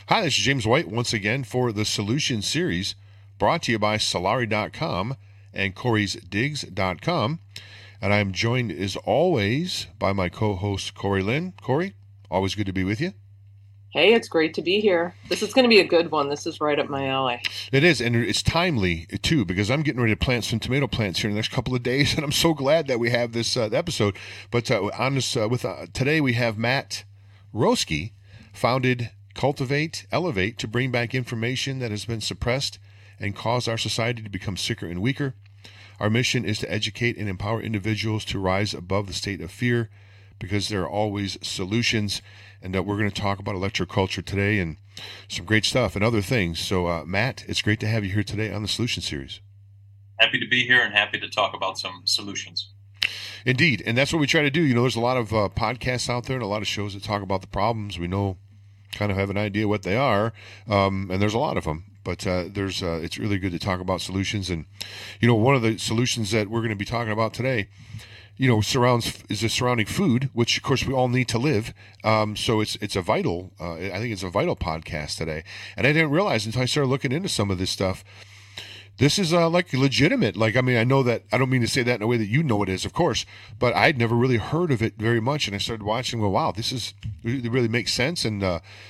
Hi, this is James White once again for the Solution Series brought to you by Solari.com and Corey'sDigs.com. And I'm joined as always by my co-host Corey Lynn. Corey, always good to be with you. Hey, it's great to be here. This is going to be a good one. This is right up my alley. It is, and it's timely too because I'm getting ready to plant some tomato plants here in the next couple of days, and I'm so glad that we have this episode. But on this, today we have Matt Roeske, founded Cultivate, Elevate to bring back information that has been suppressed and cause our society to become sicker and weaker. Our mission is to educate and empower individuals to rise above the state of fear because there are always solutions. And we're going to talk about electroculture today and some great stuff and other things. So, Matt, it's great to have you here today on the Solution Series. Happy to be here and happy to talk about some solutions. Indeed. And that's what we try to do. You know, there's a lot of podcasts out there and a lot of shows that talk about the problems. We know, kind of have an idea what they are, and there's a lot of them. But it's really good to talk about solutions. And, you know, one of the solutions that we're going to be talking about today, you know, surrounding food, which of course we all need to live. So it's a vital. I think it's a vital podcast today, and I didn't realize until I started looking into some of this stuff. This is like legitimate. Like, I mean, I know that I don't mean to say that in a way that you know it is, of course, but I'd never really heard of it very much. And I started watching. Well, wow, it really makes sense. And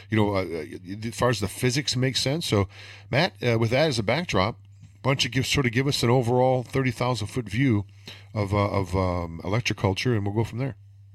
as far as the physics makes sense. So, Matt, with that as a backdrop, why don't you give us an overall 30,000-foot view of electroculture, and we'll go from there.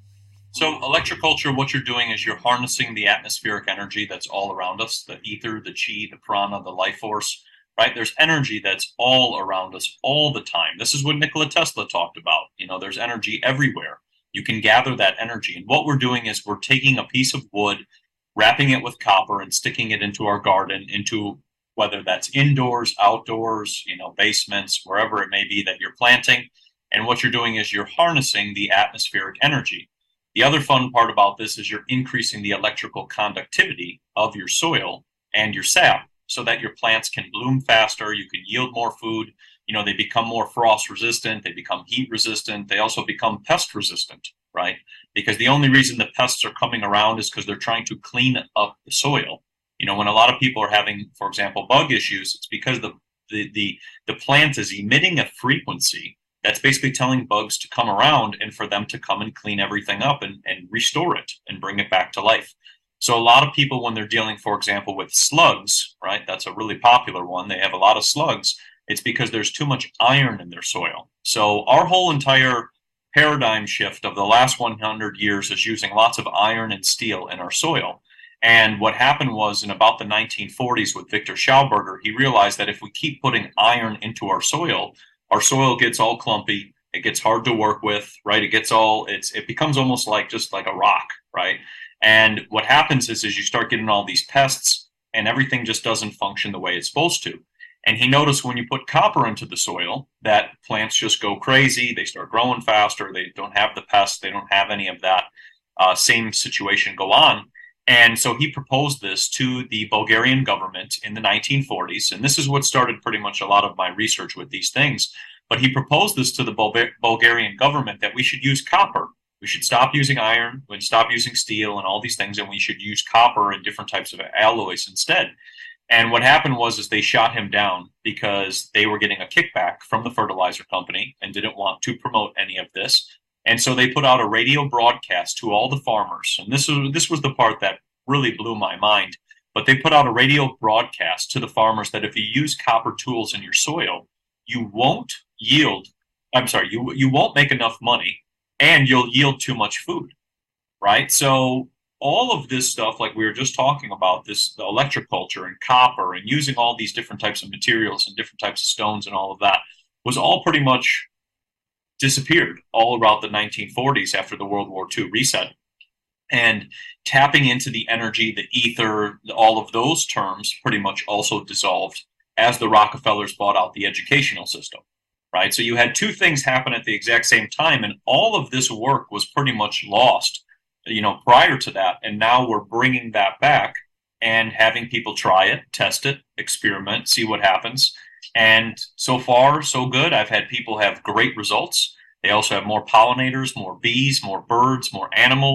So electroculture, what you're doing is you're harnessing the atmospheric energy that's all around us, the ether, the chi, the prana, the life force, right? There's energy that's all around us all the time. This is what Nikola Tesla talked about. You know, there's energy everywhere. You can gather that energy. And what we're doing is we're taking a piece of wood, wrapping it with copper and sticking it into our garden, into whether that's indoors, outdoors, you know, basements, wherever it may be that you're planting. And what you're doing is you're harnessing the atmospheric energy. The other fun part about this is you're increasing the electrical conductivity of your soil and your sap so that your plants can bloom faster, you can yield more food, you know, they become more frost resistant, they become heat resistant, they also become pest resistant, right? Because the only reason the pests are coming around is because they're trying to clean up the soil. You know, when a lot of people are having, for example, bug issues, it's because the plant is emitting a frequency that's basically telling bugs to come around and for them to come and clean everything up and restore it and bring it back to life. So a lot of people, when they're dealing, for example, with slugs, right, that's a really popular one, they have a lot of slugs, it's because there's too much iron in their soil. So our whole entire paradigm shift of the last 100 years is using lots of iron and steel in our soil. And what happened was in about the 1940s with Victor Schauberger, he realized that if we keep putting iron into our soil gets all clumpy. It gets hard to work with, right? It becomes almost like just like a rock, right? And what happens is you start getting all these pests and everything just doesn't function the way it's supposed to. And he noticed when you put copper into the soil that plants just go crazy. They start growing faster. They don't have the pests. They don't have any of that same situation go on. And so he proposed this to the Bulgarian government in the 1940s. And this is what started pretty much a lot of my research with these things. But he proposed this to the Bulgarian government that we should use copper. We should stop using iron, we should stop using steel and all these things, and we should use copper and different types of alloys instead. And what happened was they shot him down because they were getting a kickback from the fertilizer company and didn't want to promote any of this. And so they put out a radio broadcast to all the farmers. And this was the part that really blew my mind. But they put out a radio broadcast to the farmers that if you use copper tools in your soil, you won't yield, you won't make enough money and you'll yield too much food, right? So all of this stuff, like we were just talking about, the electroculture and copper and using all these different types of materials and different types of stones and all of that was all pretty much disappeared all around the 1940s after the World War II reset. And tapping into the energy, the ether, all of those terms pretty much also dissolved as the Rockefellers bought out the educational system, right? So you had two things happen at the exact same time, and all of this work was pretty much lost, you know, prior to that. And now we're bringing that back and having people try it, test it, experiment, see what happens. And so far, so good. I've had people have great results. They also have more pollinators, more bees, more birds, more animals.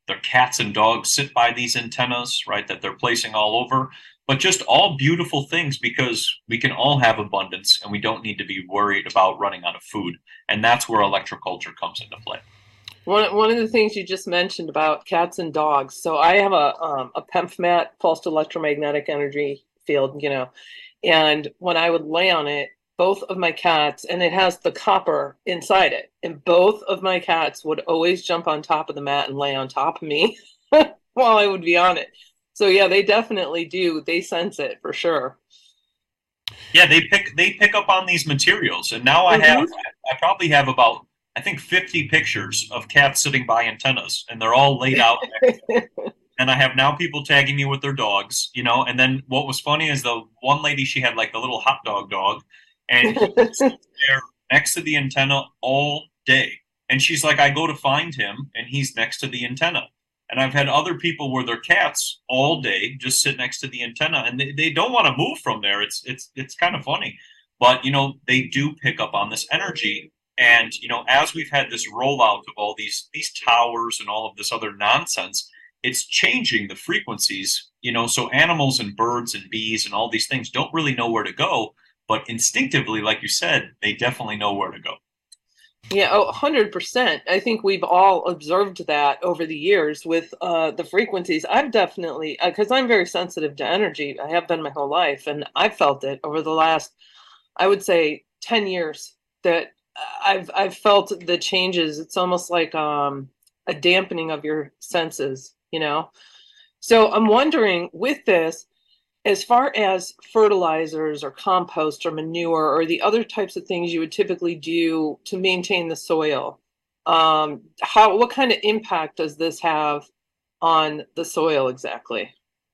Their cats and dogs sit by these antennas, right, that they're placing all over. But just all beautiful things because we can all have abundance and we don't need to be worried about running out of food. And that's where electroculture comes into play. One of the things you just mentioned about cats and dogs. So I have a PEMF pulsed electromagnetic energy field, and when I would lay on it, both of my cats, and it has the copper inside it, and both of my cats would always jump on top of the mat and lay on top of me while I would be on it. So yeah, they definitely do. They sense it for sure. Yeah, they pick up on these materials, and now I probably have about, I think, 50 pictures of cats sitting by antennas, and they're all laid out. And I have now people tagging me with their dogs, And then what was funny is the one lady, she had like the little hot dog, and he was there next to the antenna all day. And she's like, I go to find him, and he's next to the antenna. And I've had other people where their cats all day just sit next to the antenna, and they don't want to move from there. It's kind of funny, but they do pick up on this energy. And as we've had this rollout of all these towers and all of this other nonsense, it's changing the frequencies. So animals and birds and bees and all these things don't really know where to go, but instinctively, like you said, they definitely know where to go. Yeah, 100%. I think we've all observed that over the years with the frequencies. I've definitely, because I'm very sensitive to energy. I have been my whole life, and I've felt it over the last, I would say, 10 years that I've felt the changes. It's almost like a dampening of your senses, So I'm wondering with this, as far as fertilizers or compost or manure or the other types of things you would typically do to maintain the soil, what kind of impact does this have on the soil exactly?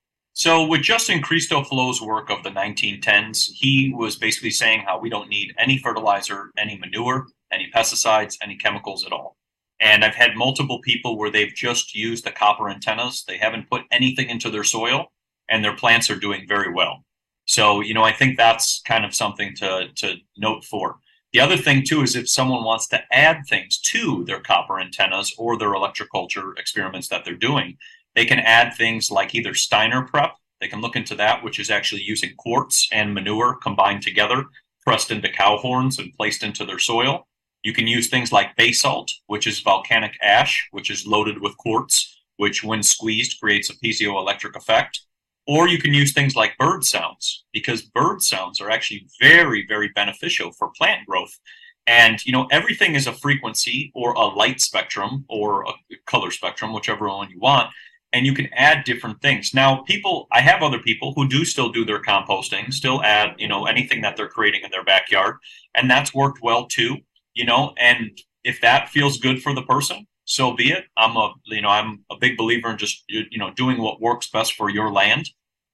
So with Justin Christoflow's work of the 1910s, he was basically saying how we don't need any fertilizer, any manure, any pesticides, any chemicals at all. And I've had multiple people where they've just used the copper antennas. They haven't put anything into their soil, and their plants are doing very well. So, I think that's kind of something to note for. The other thing, too, is if someone wants to add things to their copper antennas or their electroculture experiments that they're doing, they can add things like either Steiner prep. They can look into that, which is actually using quartz and manure combined together, pressed into cow horns and placed into their soil. You can use things like basalt, which is volcanic ash, which is loaded with quartz, which when squeezed creates a piezoelectric effect. Or you can use things like bird sounds, because bird sounds are actually very, very beneficial for plant growth. And, everything is a frequency or a light spectrum or a color spectrum, whichever one you want. And you can add different things. Now, I have other people who do still do their composting, still add, anything that they're creating in their backyard. And that's worked well too, and if that feels good for the person, so be it. I'm a big believer in just, doing what works best for your land.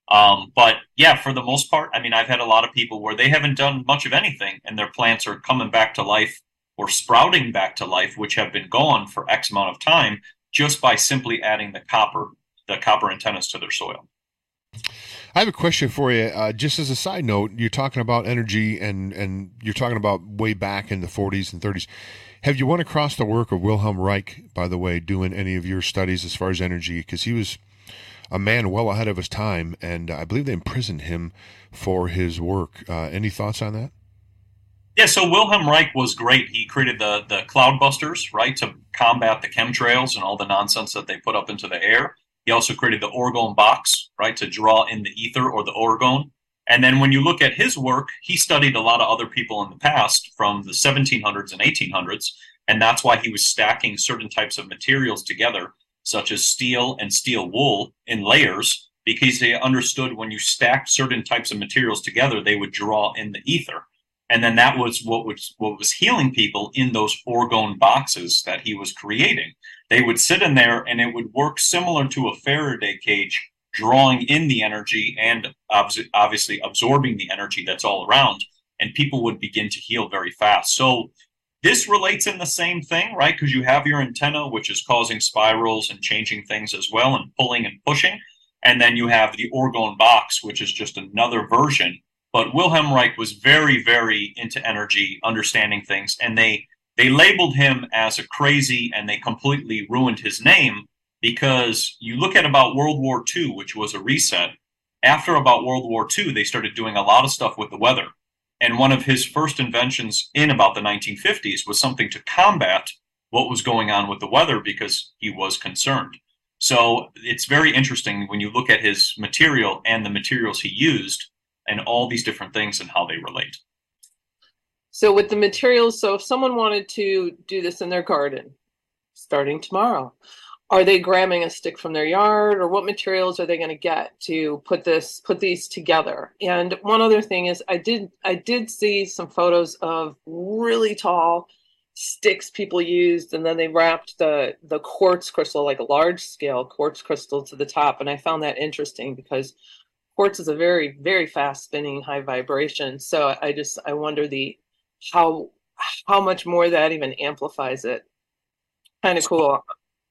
But yeah, for the most part, I've had a lot of people where they haven't done much of anything and their plants are coming back to life or sprouting back to life, which have been gone for X amount of time just by simply adding the copper antennas to their soil. I have a question for you. Just as a side note, you're talking about energy and you're talking about way back in the 40s and 30s. Have you run across the work of Wilhelm Reich, by the way, doing any of your studies as far as energy? Because he was a man well ahead of his time, and I believe they imprisoned him for his work. Any thoughts on that? Yeah, so Wilhelm Reich was great. He created the cloudbusters, right, to combat the chemtrails and all the nonsense that they put up into the air. He also created the orgone box, right, to draw in the ether or the orgone. And then when you look at his work, he studied a lot of other people in the past from the 1700s and 1800s, and that's why he was stacking certain types of materials together, such as steel and steel wool in layers, because they understood when you stacked certain types of materials together, they would draw in the ether. And then that was what was healing people in those orgone boxes that he was creating. They would sit in there and it would work similar to a Faraday cage, drawing in the energy and obviously absorbing the energy that's all around, and people would begin to heal very fast. So this relates in the same thing, right? Because you have your antenna, which is causing spirals and changing things as well and pulling and pushing. And then you have the orgone box, which is just another version. But Wilhelm Reich was very, very into energy, understanding things, and they labeled him as a crazy, and they completely ruined his name because you look at about World War II, which was a reset. After about World War II, they started doing a lot of stuff with the weather. And one of his first inventions in about the 1950s was something to combat what was going on with the weather because he was concerned. So it's very interesting when you look at his material and the materials he used and all these different things and how they relate. So with the materials, so if someone wanted to do this in their garden, starting tomorrow, are they grabbing a stick from their yard, or what materials are they going to get to put these together? And one other thing is I did see some photos of really tall sticks people used, and then they wrapped the quartz crystal, like a large scale quartz crystal, to the top. And I found that interesting because quartz is a very, very fast spinning high vibration. So I wonder how much more that even amplifies it. Kind of cool.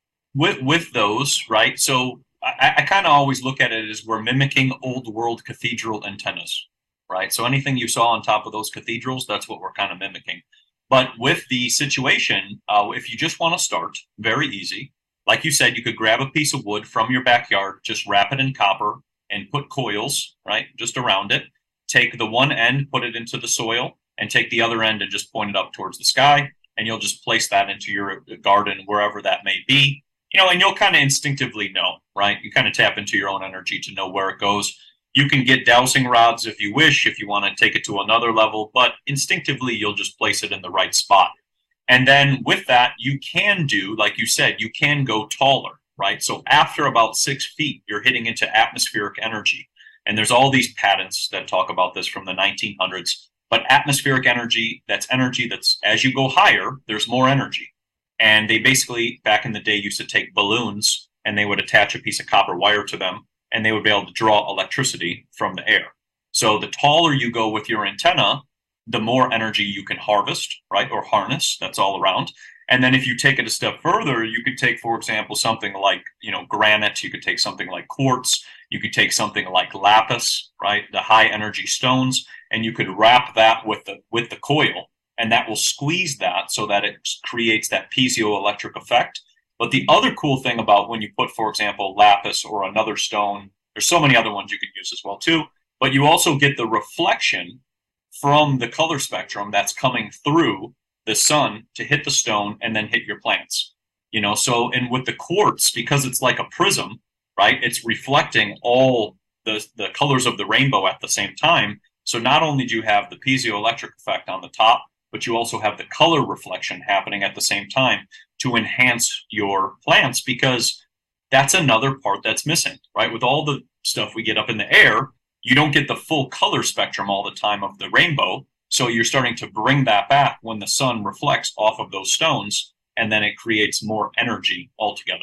With those, right? So I kind of always look at it as we're mimicking old world cathedral antennas, right? So anything you saw on top of those cathedrals, that's what we're kind of mimicking. But with the situation, if you just want to start, very easy. Like you said, you could grab a piece of wood from your backyard, just wrap it in copper and put coils, right, just around it. Take the one end, put it into the soil, and take the other end and just point it up towards the sky. And you'll just place that into your garden, wherever that may be. And you'll kind of instinctively know, right? You kind of tap into your own energy to know where it goes. You can get dowsing rods if you wish, if you want to take it to another level, but instinctively, you'll just place it in the right spot. And then with that, you can do, like you said, you can go taller, right? So after about 6 feet, you're hitting into atmospheric energy. And there's all these patents that talk about this from the 1900s. But atmospheric energy that's as you go higher, there's more energy. And they basically, back in the day, used to take balloons and they would attach a piece of copper wire to them and they would be able to draw electricity from the air. So the taller you go with your antenna, the more energy you can harvest, right, or harness. That's all around. And then if you take it a step further, you could take, for example, something like, granite. You could take something like quartz. You could take something like lapis, right, the high energy stones, and you could wrap that with the coil, and that will squeeze that so that it creates that piezoelectric effect. But the other cool thing about when you put, for example, lapis or another stone, there's so many other ones you could use as well too, but you also get the reflection from the color spectrum that's coming through the sun to hit the stone and then hit your plants. So, and with the quartz, because it's like a prism, right, it's reflecting all the colors of the rainbow at the same time. So not only do you have the piezoelectric effect on the top, but you also have the color reflection happening at the same time to enhance your plants, because that's another part that's missing, right? With all the stuff we get up in the air, you don't get the full color spectrum all the time of the rainbow. So you're starting to bring that back when the sun reflects off of those stones, and then it creates more energy altogether.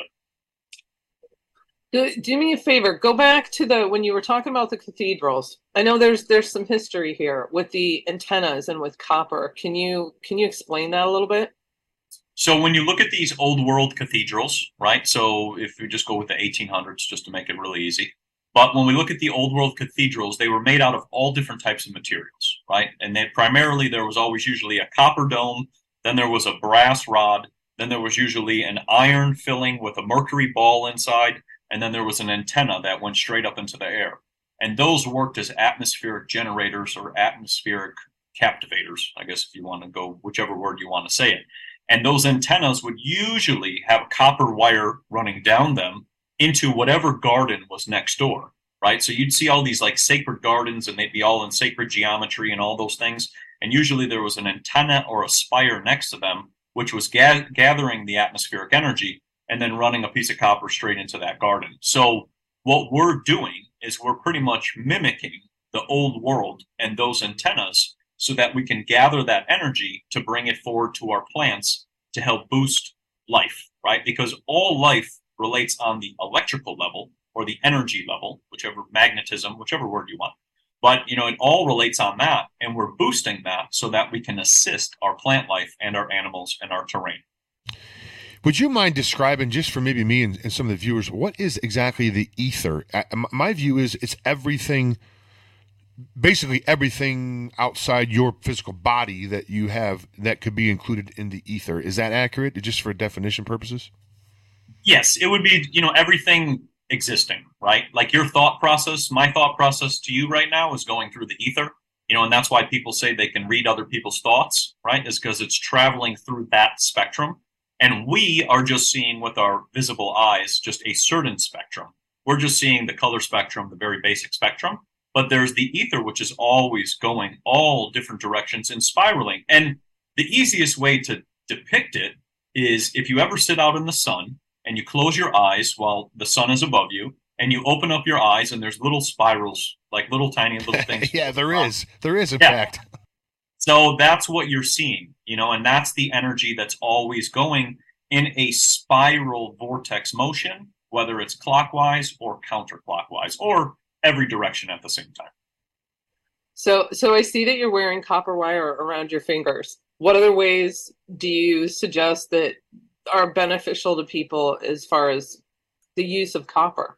Do me a favor. Go back to when you were talking about the cathedrals. I know there's some history here with the antennas and with copper. Can you explain that a little bit? So when you look at these old world cathedrals, right? So if we just go with the 1800s, just to make it really easy. But when we look at the old world cathedrals, they were made out of all different types of materials, right? And there was always usually a copper dome, then there was a brass rod, then there was usually an iron filling with a mercury ball inside, and then there was an antenna that went straight up into the air. And those worked as atmospheric generators or atmospheric captivators, I guess, if you want to go whichever word you want to say it. And those antennas would usually have copper wire running down them into whatever garden was next door, right? So you'd see all these like sacred gardens, and they'd be all in sacred geometry and all those things. And usually there was an antenna or a spire next to them, which was gathering the atmospheric energy and then running a piece of copper straight into that garden. So what we're doing is we're pretty much mimicking the old world and those antennas so that we can gather that energy to bring it forward to our plants to help boost life, right? Because all life relates on the electrical level or the energy level, whichever magnetism, whichever word you want. But, it all relates on that, and we're boosting that so that we can assist our plant life and our animals and our terrain. Would you mind describing, just for maybe me and some of the viewers, what is exactly the ether? My view is it's everything, basically everything outside your physical body that you have that could be included in the ether. Is that accurate, just for definition purposes? Yes, it would be, everything existing, right? Like your thought process, my thought process to you right now is going through the ether, and that's why people say they can read other people's thoughts, right? Is because it's traveling through that spectrum. And we are just seeing with our visible eyes just a certain spectrum. We're just seeing the color spectrum, the very basic spectrum. But there's the ether, which is always going all different directions and spiraling. And the easiest way to depict it is if you ever sit out in the sun and you close your eyes while the sun is above you, and you open up your eyes and there's little spirals, like little tiny little things. Yeah, there is. There is, in fact. So that's what you're seeing, and that's the energy that's always going in a spiral vortex motion, whether it's clockwise or counterclockwise or every direction at the same time. So I see that you're wearing copper wire around your fingers. What other ways do you suggest that are beneficial to people as far as the use of copper?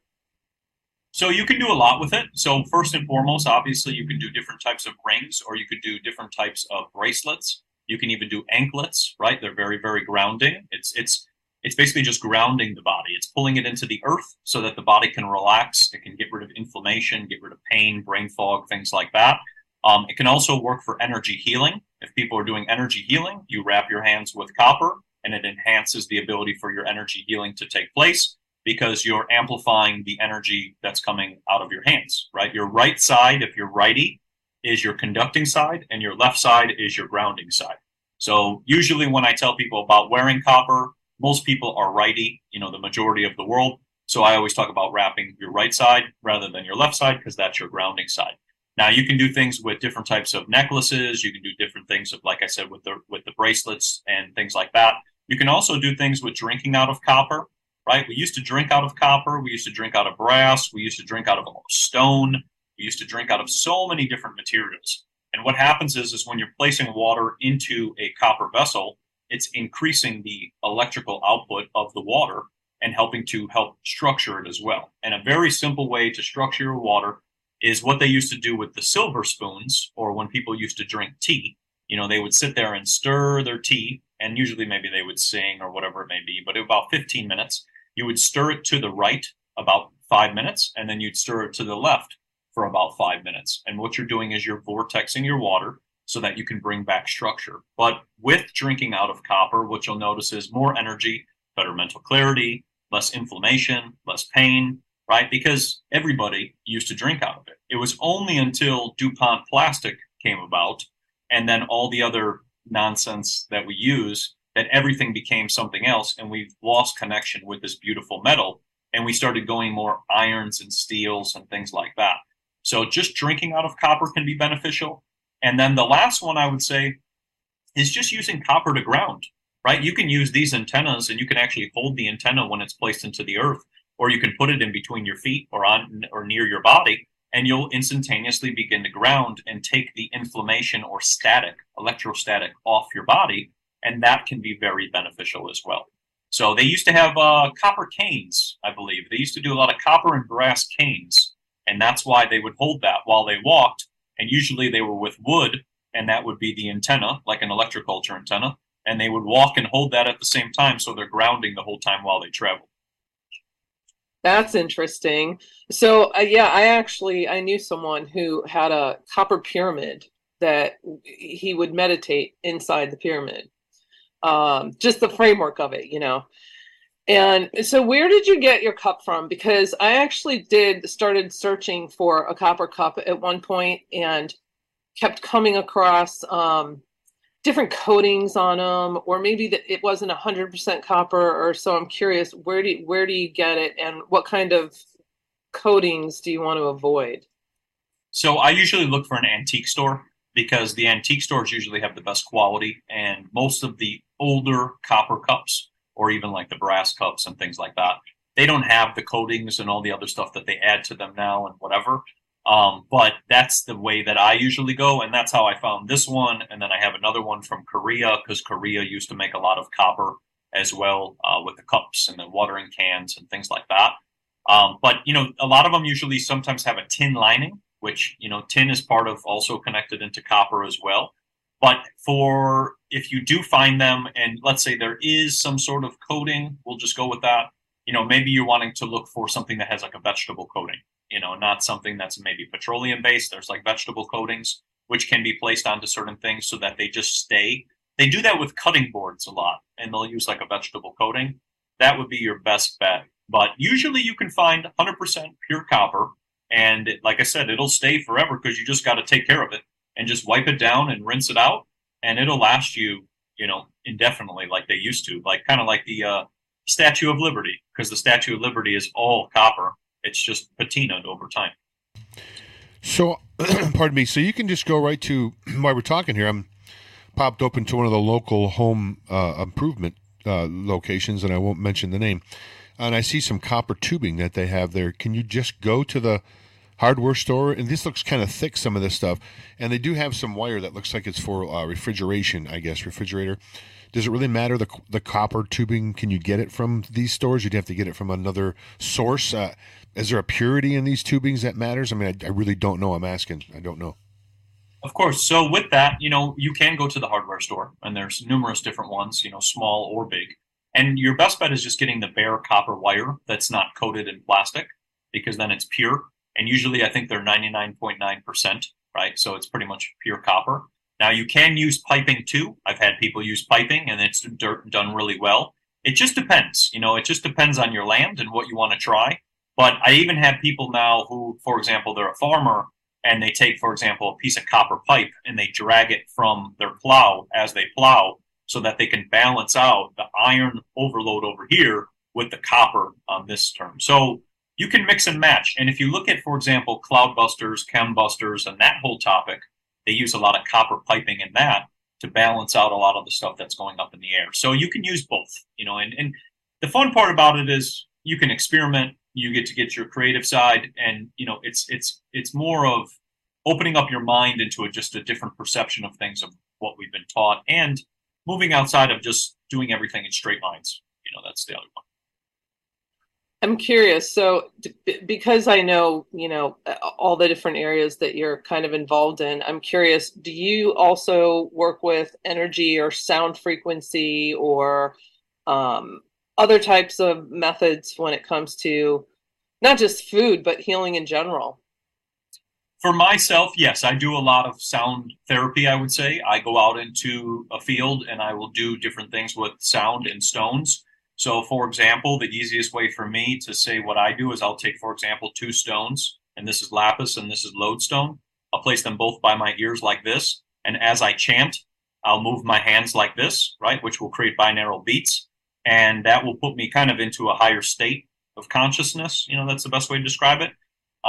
So you can do a lot with it. So first and foremost, obviously, you can do different types of rings, or you could do different types of bracelets. You can even do anklets, right? They're very, very grounding. It's basically just grounding the body. It's pulling it into the earth so that the body can relax. It can get rid of inflammation, get rid of pain, brain fog, things like that. It can also work for energy healing. If people are doing energy healing, you wrap your hands with copper, and it enhances the ability for your energy healing to take place, because you're amplifying the energy that's coming out of your hands, right? Your right side, if you're righty, is your conducting side, and your left side is your grounding side. So usually when I tell people about wearing copper, most people are righty, the majority of the world. So I always talk about wrapping your right side rather than your left side, because that's your grounding side. Now you can do things with different types of necklaces. You can do different things of, like I said, with the bracelets and things like that. You can also do things with drinking out of copper. Right? We used to drink out of copper. We used to drink out of brass. We used to drink out of stone. We used to drink out of so many different materials. And what happens is when you're placing water into a copper vessel, it's increasing the electrical output of the water and helping to help structure it as well. And a very simple way to structure your water is what they used to do with the silver spoons, or when people used to drink tea. They would sit there and stir their tea, and usually maybe they would sing or whatever it may be, but about 15 minutes. You would stir it to the right about 5 minutes, and then you'd stir it to the left for about 5 minutes. And what you're doing is you're vortexing your water so that you can bring back structure. But with drinking out of copper, what you'll notice is more energy, better mental clarity, less inflammation, less pain, right? Because everybody used to drink out of it. It was only until DuPont plastic came about, and then all the other nonsense that we use, that everything became something else, and we've lost connection with this beautiful metal, and we started going more irons and steels and things like that. So just drinking out of copper can be beneficial. And then the last one I would say is just using copper to ground, right? You can use these antennas, and you can actually hold the antenna when it's placed into the earth, or you can put it in between your feet or on or near your body, and you'll instantaneously begin to ground and take the inflammation or static, electrostatic, off your body. And that can be very beneficial as well. So they used to have copper canes, I believe. They used to do a lot of copper and brass canes. And that's why they would hold that while they walked. And usually they were with wood, and that would be the antenna, like an electroculture antenna. And they would walk and hold that at the same time, so they're grounding the whole time while they travel. That's interesting. So I knew someone who had a copper pyramid that he would meditate inside the pyramid. Just the framework of it, And so where did you get your cup from? Because I actually started searching for a copper cup at one point and kept coming across different coatings on them, or maybe that it wasn't 100% copper, or so. I'm curious, where do you get it, and what kind of coatings do you want to avoid? So I usually look for an antique store, because the antique stores usually have the best quality, and most of the older copper cups, or even like the brass cups and things like that, they don't have the coatings and all the other stuff that they add to them now and whatever. But that's the way that I usually go, and that's how I found this one. And then I have another one from Korea, because Korea used to make a lot of copper as well, with the cups and the watering cans and things like that. But a lot of them usually sometimes have a tin lining, which, tin is part of, also connected into copper as well. But if you do find them, and let's say there is some sort of coating, we'll just go with that. maybe you're wanting to look for something that has like a vegetable coating, not something that's maybe petroleum based. There's like vegetable coatings, which can be placed onto certain things so that they just stay. They do that with cutting boards a lot, and they'll use like a vegetable coating. That would be your best bet. But usually you can find 100% pure copper. And like I said, it'll stay forever because you just got to take care of it and just wipe it down and rinse it out. And it'll last you, indefinitely like they used to, like kind of like the Statue of Liberty, because the Statue of Liberty is all copper. It's just patinaed over time. So, pardon me. So you can just go right to, while we're talking here, I'm popped open to one of the local home improvement locations, and I won't mention the name. And I see some copper tubing that they have there. Can you just go to the hardware store? And this looks kind of thick, some of this stuff. And they do have some wire that looks like it's for refrigeration, I guess, refrigerator. Does it really matter, the copper tubing? Can you get it from these stores? You'd have to get it from another source. Is there a purity in these tubings that matters? I mean, I really don't know. I'm asking. I don't know. Of course. So with that, you can go to the hardware store, and there's numerous different ones, small or big. And your best bet is just getting the bare copper wire that's not coated in plastic, because then it's pure. And usually I think they're 99.9%, right? So it's pretty much pure copper. Now you can use piping too. I've had people use piping and it's done really well. It just depends, it just depends on your land and what you want to try. But I even have people now who, for example, they're a farmer and they take, for example, a piece of copper pipe and they drag it from their plow as they plow, so that they can balance out the iron overload over here with the copper on this term. So you can mix and match. And if you look at, for example, Cloudbusters, Chembusters, and that whole topic, they use a lot of copper piping in that to balance out a lot of the stuff that's going up in the air. So you can use both, and the fun part about it is you can experiment, you get to get your creative side, and, it's more of opening up your mind into just a different perception of things, of what we've been taught, and moving outside of just doing everything in straight lines. That's the other one. I'm curious. So because I know, all the different areas that you're kind of involved in, I'm curious, do you also work with energy or sound frequency or other types of methods when it comes to not just food, but healing in general? For myself, yes, I do a lot of sound therapy, I would say. I go out into a field and I will do different things with sound and stones. So, for example, the easiest way for me to say what I do is I'll take, for example, two stones, and this is lapis and this is lodestone. I'll place them both by my ears like this. And as I chant, I'll move my hands like this, right, which will create binaural beats. And that will put me kind of into a higher state of consciousness. That's the best way to describe it.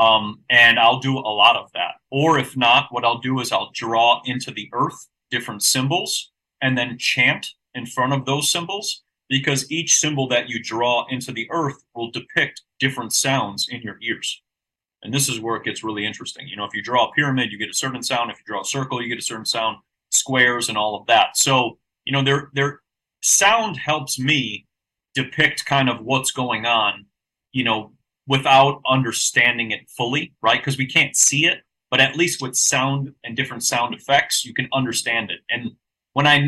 And I'll do a lot of that. Or if not, what I'll do is I'll draw into the earth different symbols and then chant in front of those symbols, because each symbol that you draw into the earth will depict different sounds in your ears. And this is where it gets really interesting. If you draw a pyramid, you get a certain sound. If you draw a circle, you get a certain sound, squares and all of that. So, their sound helps me depict kind of what's going on, without understanding it fully, right? Because we can't see it, but at least with sound and different sound effects, you can understand it. And when I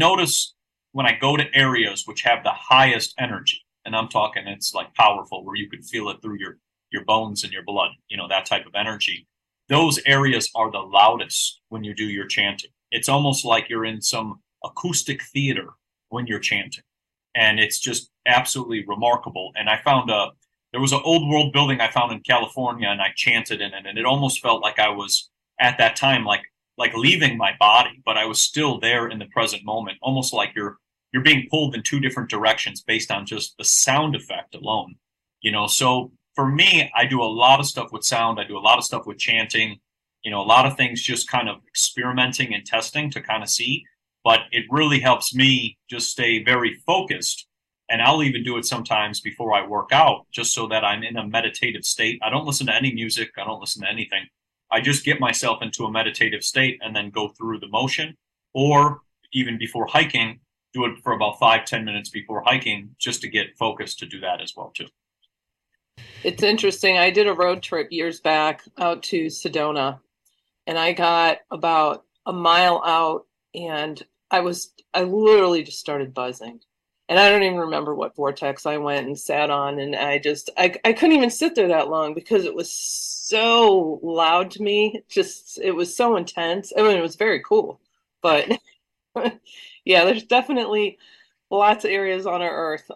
go to areas which have the highest energy, and I'm talking it's like powerful, where you can feel it through your bones and your blood, that type of energy, those areas are the loudest when you do your chanting. It's almost like you're in some acoustic theater when you're chanting. And it's just absolutely remarkable. And I found there was an old world building I found in California, and I chanted in it, and it almost felt like I was at that time like leaving my body, but I was still there in the present moment, almost like you're being pulled in two different directions based on just the sound effect alone. So for me, I do a lot of stuff with sound. I do a lot of stuff with chanting, a lot of things just kind of experimenting and testing to kind of see, but it really helps me just stay very focused. And I'll even do it sometimes before I work out, just so that I'm in a meditative state. I don't listen to any music. I don't listen to anything. I just get myself into a meditative state and then go through the motion. Or even before hiking, do it for about 5-10 minutes before hiking, just to get focused to do that as well, too. It's interesting. I did a road trip years back out to Sedona, and I got about a mile out, and I literally just started buzzing. And I don't even remember what vortex I went and sat on. And I couldn't even sit there that long because it was so loud to me. It was so intense. I mean, it was very cool. But yeah, there's definitely lots of areas on our Earth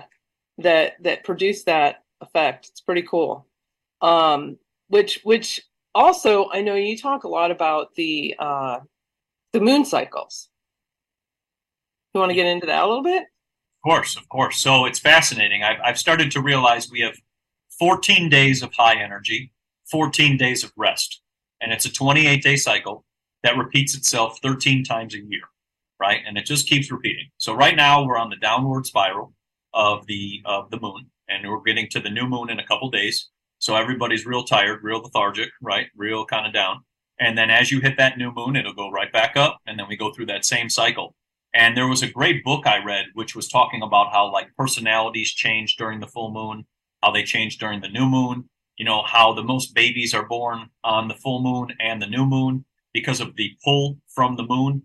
that produce that effect. It's pretty cool. Which also, I know you talk a lot about the moon cycles. You want to get into that a little bit? Of course. So it's fascinating. I've started to realize we have 14 days of high energy, 14 days of rest, and it's a 28-day cycle that repeats itself 13 times a year, right? And it just keeps repeating. So right now we're on the downward spiral of the moon, and we're getting to the new moon in a couple days. So everybody's real tired, real lethargic, right? Real kind of down. And then as you hit that new moon, it'll go right back up, and then we go through that same cycle. And there was a great book I read, which was talking about how like personalities change during the full moon, how they change during the new moon, how the most babies are born on the full moon and the new moon because of the pull from the moon.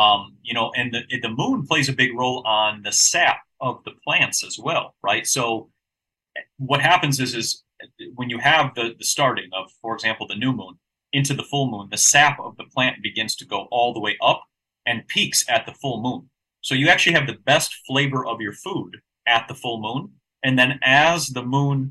And the moon plays a big role on the sap of the plants as well, right? So what happens is when you have the starting of, for example, the new moon into the full moon, the sap of the plant begins to go all the way up and peaks at the full moon. So you actually have the best flavor of your food at the full moon. And then as the moon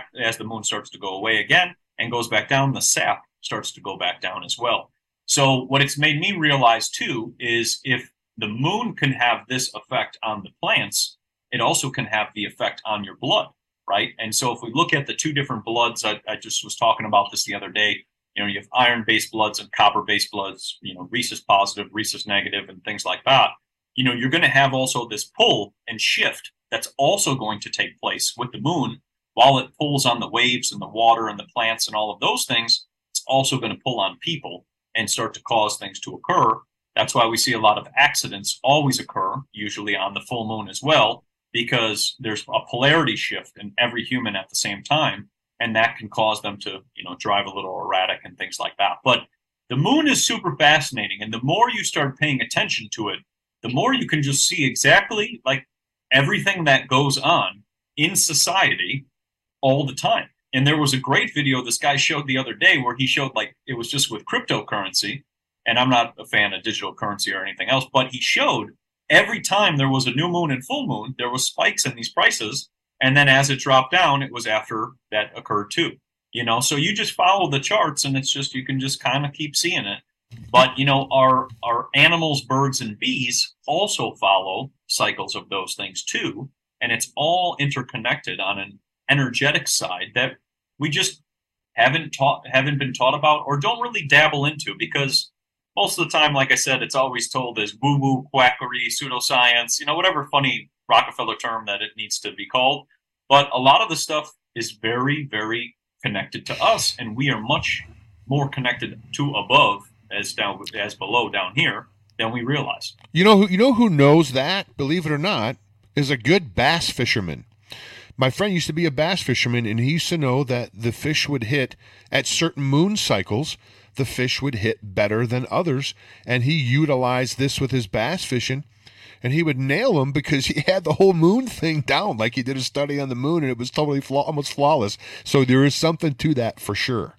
starts to go away again and goes back down, the sap starts to go back down as well. So what it's made me realize too is if the moon can have this effect on the plants, it also can have the effect on your blood, right? And so if we look at the two different bloods, I just was talking about this the other day. You have iron-based bloods and copper-based bloods, rhesus positive, rhesus negative, and things like that. You're going to have also this pull and shift that's also going to take place with the moon while it pulls on the waves and the water and the plants and all of those things. It's also going to pull on people and start to cause things to occur. That's why we see a lot of accidents always occur, usually on the full moon as well, because there's a polarity shift in every human at the same time. And that can cause them to, drive a little erratic and things like that. But the moon is super fascinating. And the more you start paying attention to it, the more you can just see exactly like everything that goes on in society all the time. And there was a great video this guy showed the other day where he showed like it was just with cryptocurrency. And I'm not a fan of digital currency or anything else, but he showed every time there was a new moon and full moon, there was spikes in these prices. And then as it dropped down, it was after that occurred too. So you just follow the charts and it's just, you can just kind of keep seeing it. But, our animals, birds, and bees also follow cycles of those things too. And it's all interconnected on an energetic side that we just haven't been taught about or don't really dabble into because most of the time, like I said, it's always told as woo-woo, quackery, pseudoscience, whatever funny Rockefeller term that it needs to be called. But a lot of the stuff is very, very connected to us, and we are much more connected to above as below down here than we realize. You know who knows that, believe it or not, is a good bass fisherman. My friend used to be a bass fisherman, and he used to know that the fish would hit at certain moon cycles. The fish would hit better than others, and he utilized this with his bass fishing. And he would nail them because he had the whole moon thing down, like he did a study on the moon, and it was totally almost flawless. So there is something to that for sure.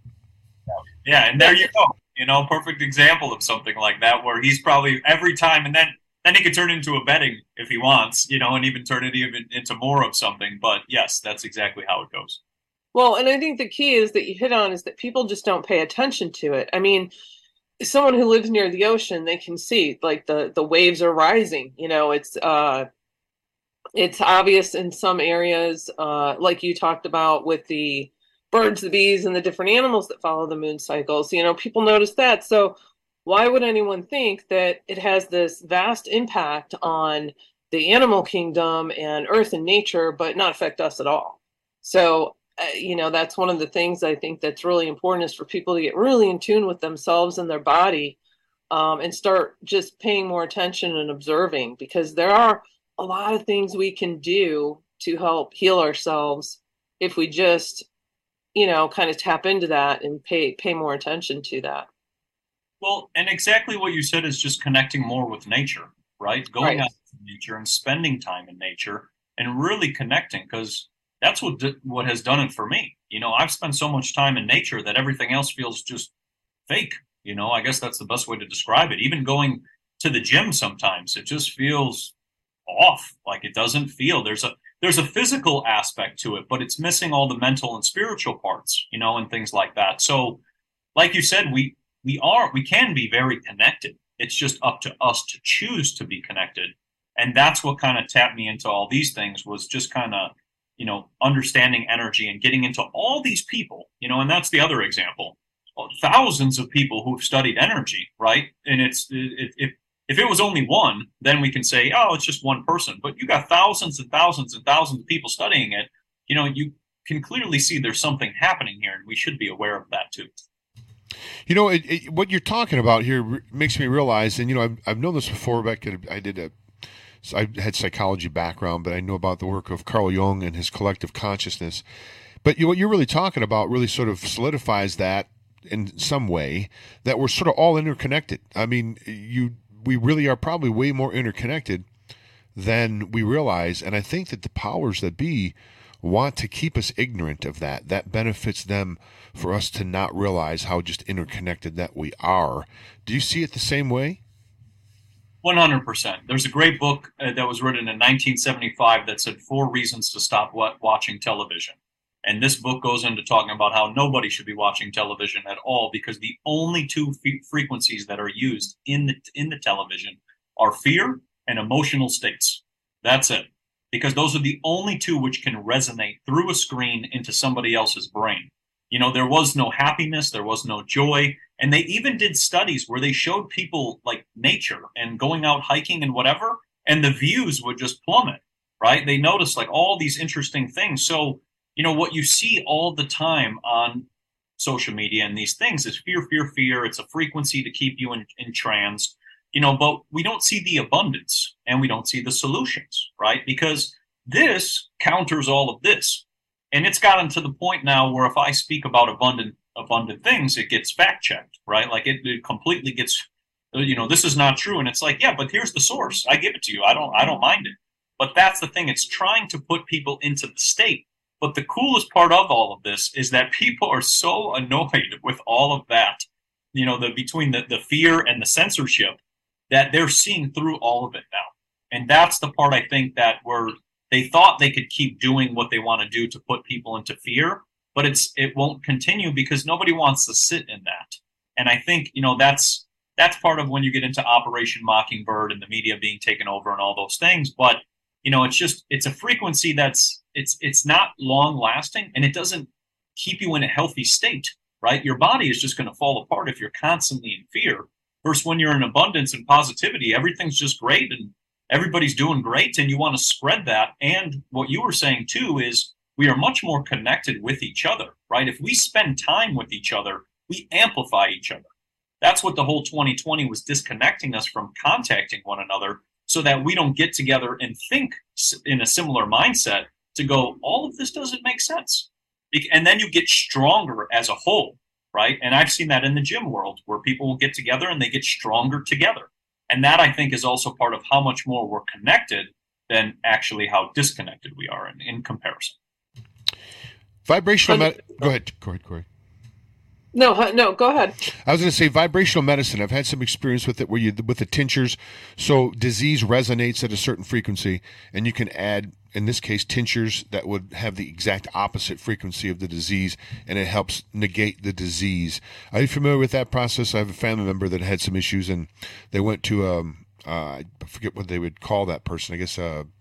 Yeah, and there you go. Perfect example of something like that, where he's probably every time, and then he could turn it into a betting if he wants, and even turn it even into more of something. But yes, that's exactly how it goes. Well, and I think the key is that you hit on is that people just don't pay attention to it. I mean, someone who lives near the ocean, they can see like the waves are rising. It's obvious in some areas, like you talked about with the birds, the bees, and the different animals that follow the moon cycles. People notice that. So why would anyone think that it has this vast impact on the animal kingdom and earth and nature, but not affect us at all? So that's one of the things I think that's really important is for people to get really in tune with themselves and their body, and start just paying more attention and observing, because there are a lot of things we can do to help heal ourselves if we just, kind of tap into that and pay more attention to that. Well, and exactly what you said is just connecting more with nature, right? Going Right. on in nature and spending time in nature and really connecting, because that's what has done it for me. I've spent so much time in nature that everything else feels just fake. I guess that's the best way to describe it. Even going to the gym sometimes, it just feels off. Like it doesn't feel, there's a physical aspect to it, but it's missing all the mental and spiritual parts, and things like that. So like you said, we can be very connected. It's just up to us to choose to be connected. And that's what kind of tapped me into all these things, was just kind of, understanding energy and getting into all these people, and that's the other example. Thousands of people who've studied energy, right? And if it was only one, then we can say, oh, it's just one person. But you got thousands and thousands and thousands of people studying it. You can clearly see there's something happening here, and we should be aware of that too. What you're talking about here makes me realize, and I've known this before. Back I had psychology background, but I know about the work of Carl Jung and his collective consciousness. But what you're really talking about really sort of solidifies that in some way, that we're sort of all interconnected. I mean, we really are probably way more interconnected than we realize, and I think that the powers that be want to keep us ignorant of that. That benefits them for us to not realize how just interconnected that we are. Do you see it the same way? 100%. There's a great book that was written in 1975 that said 4 reasons to stop watching television. And this book goes into talking about how nobody should be watching television at all, because the only 2 frequencies that are used in the television are fear and emotional states. That's it. Because those are the only 2 which can resonate through a screen into somebody else's brain. There was no happiness, there was no joy. And they even did studies where they showed people like nature and going out hiking and whatever, and the views would just plummet, right? They noticed like all these interesting things. So, what you see all the time on social media and these things is fear, fear, fear. It's a frequency to keep you in trance, but we don't see the abundance and we don't see the solutions, right? Because this counters all of this. And it's gotten to the point now where if I speak about abundant things, it gets fact checked, right? Like it completely gets, this is not true. And it's like, yeah, but here's the source. I give it to you. I don't mind it. But that's the thing. It's trying to put people into the state. But the coolest part of all of this is that people are so annoyed with all of that, between the fear and the censorship, that they're seeing through all of it now. And that's the part I think that they thought they could keep doing what they want to do to put people into fear, but it won't continue because nobody wants to sit in that. And I think, that's part of when you get into Operation Mockingbird and the media being taken over and all those things. But, it's a frequency it's not long lasting, and it doesn't keep you in a healthy state, right? Your body is just going to fall apart if you're constantly in fear. Versus when you're in abundance and positivity, everything's just great and everybody's doing great, and you want to spread that. And what you were saying too is we are much more connected with each other, right? If we spend time with each other, we amplify each other. That's what the whole 2020 was, disconnecting us from contacting one another so that we don't get together and think in a similar mindset to go, all of this doesn't make sense. And then you get stronger as a whole, right? And I've seen that in the gym world where people will get together and they get stronger together. And that, I think, is also part of how much more we're connected than actually how disconnected we are in comparison. Vibrational go ahead, Corey. No, go ahead. I was going to say vibrational medicine. I've had some experience with it with the tinctures. So disease resonates at a certain frequency, and you can add, in this case, tinctures that would have the exact opposite frequency of the disease, and it helps negate the disease. Are you familiar with that process? I have a family member that had some issues, and they went to, I forget what they would call that person. I guess,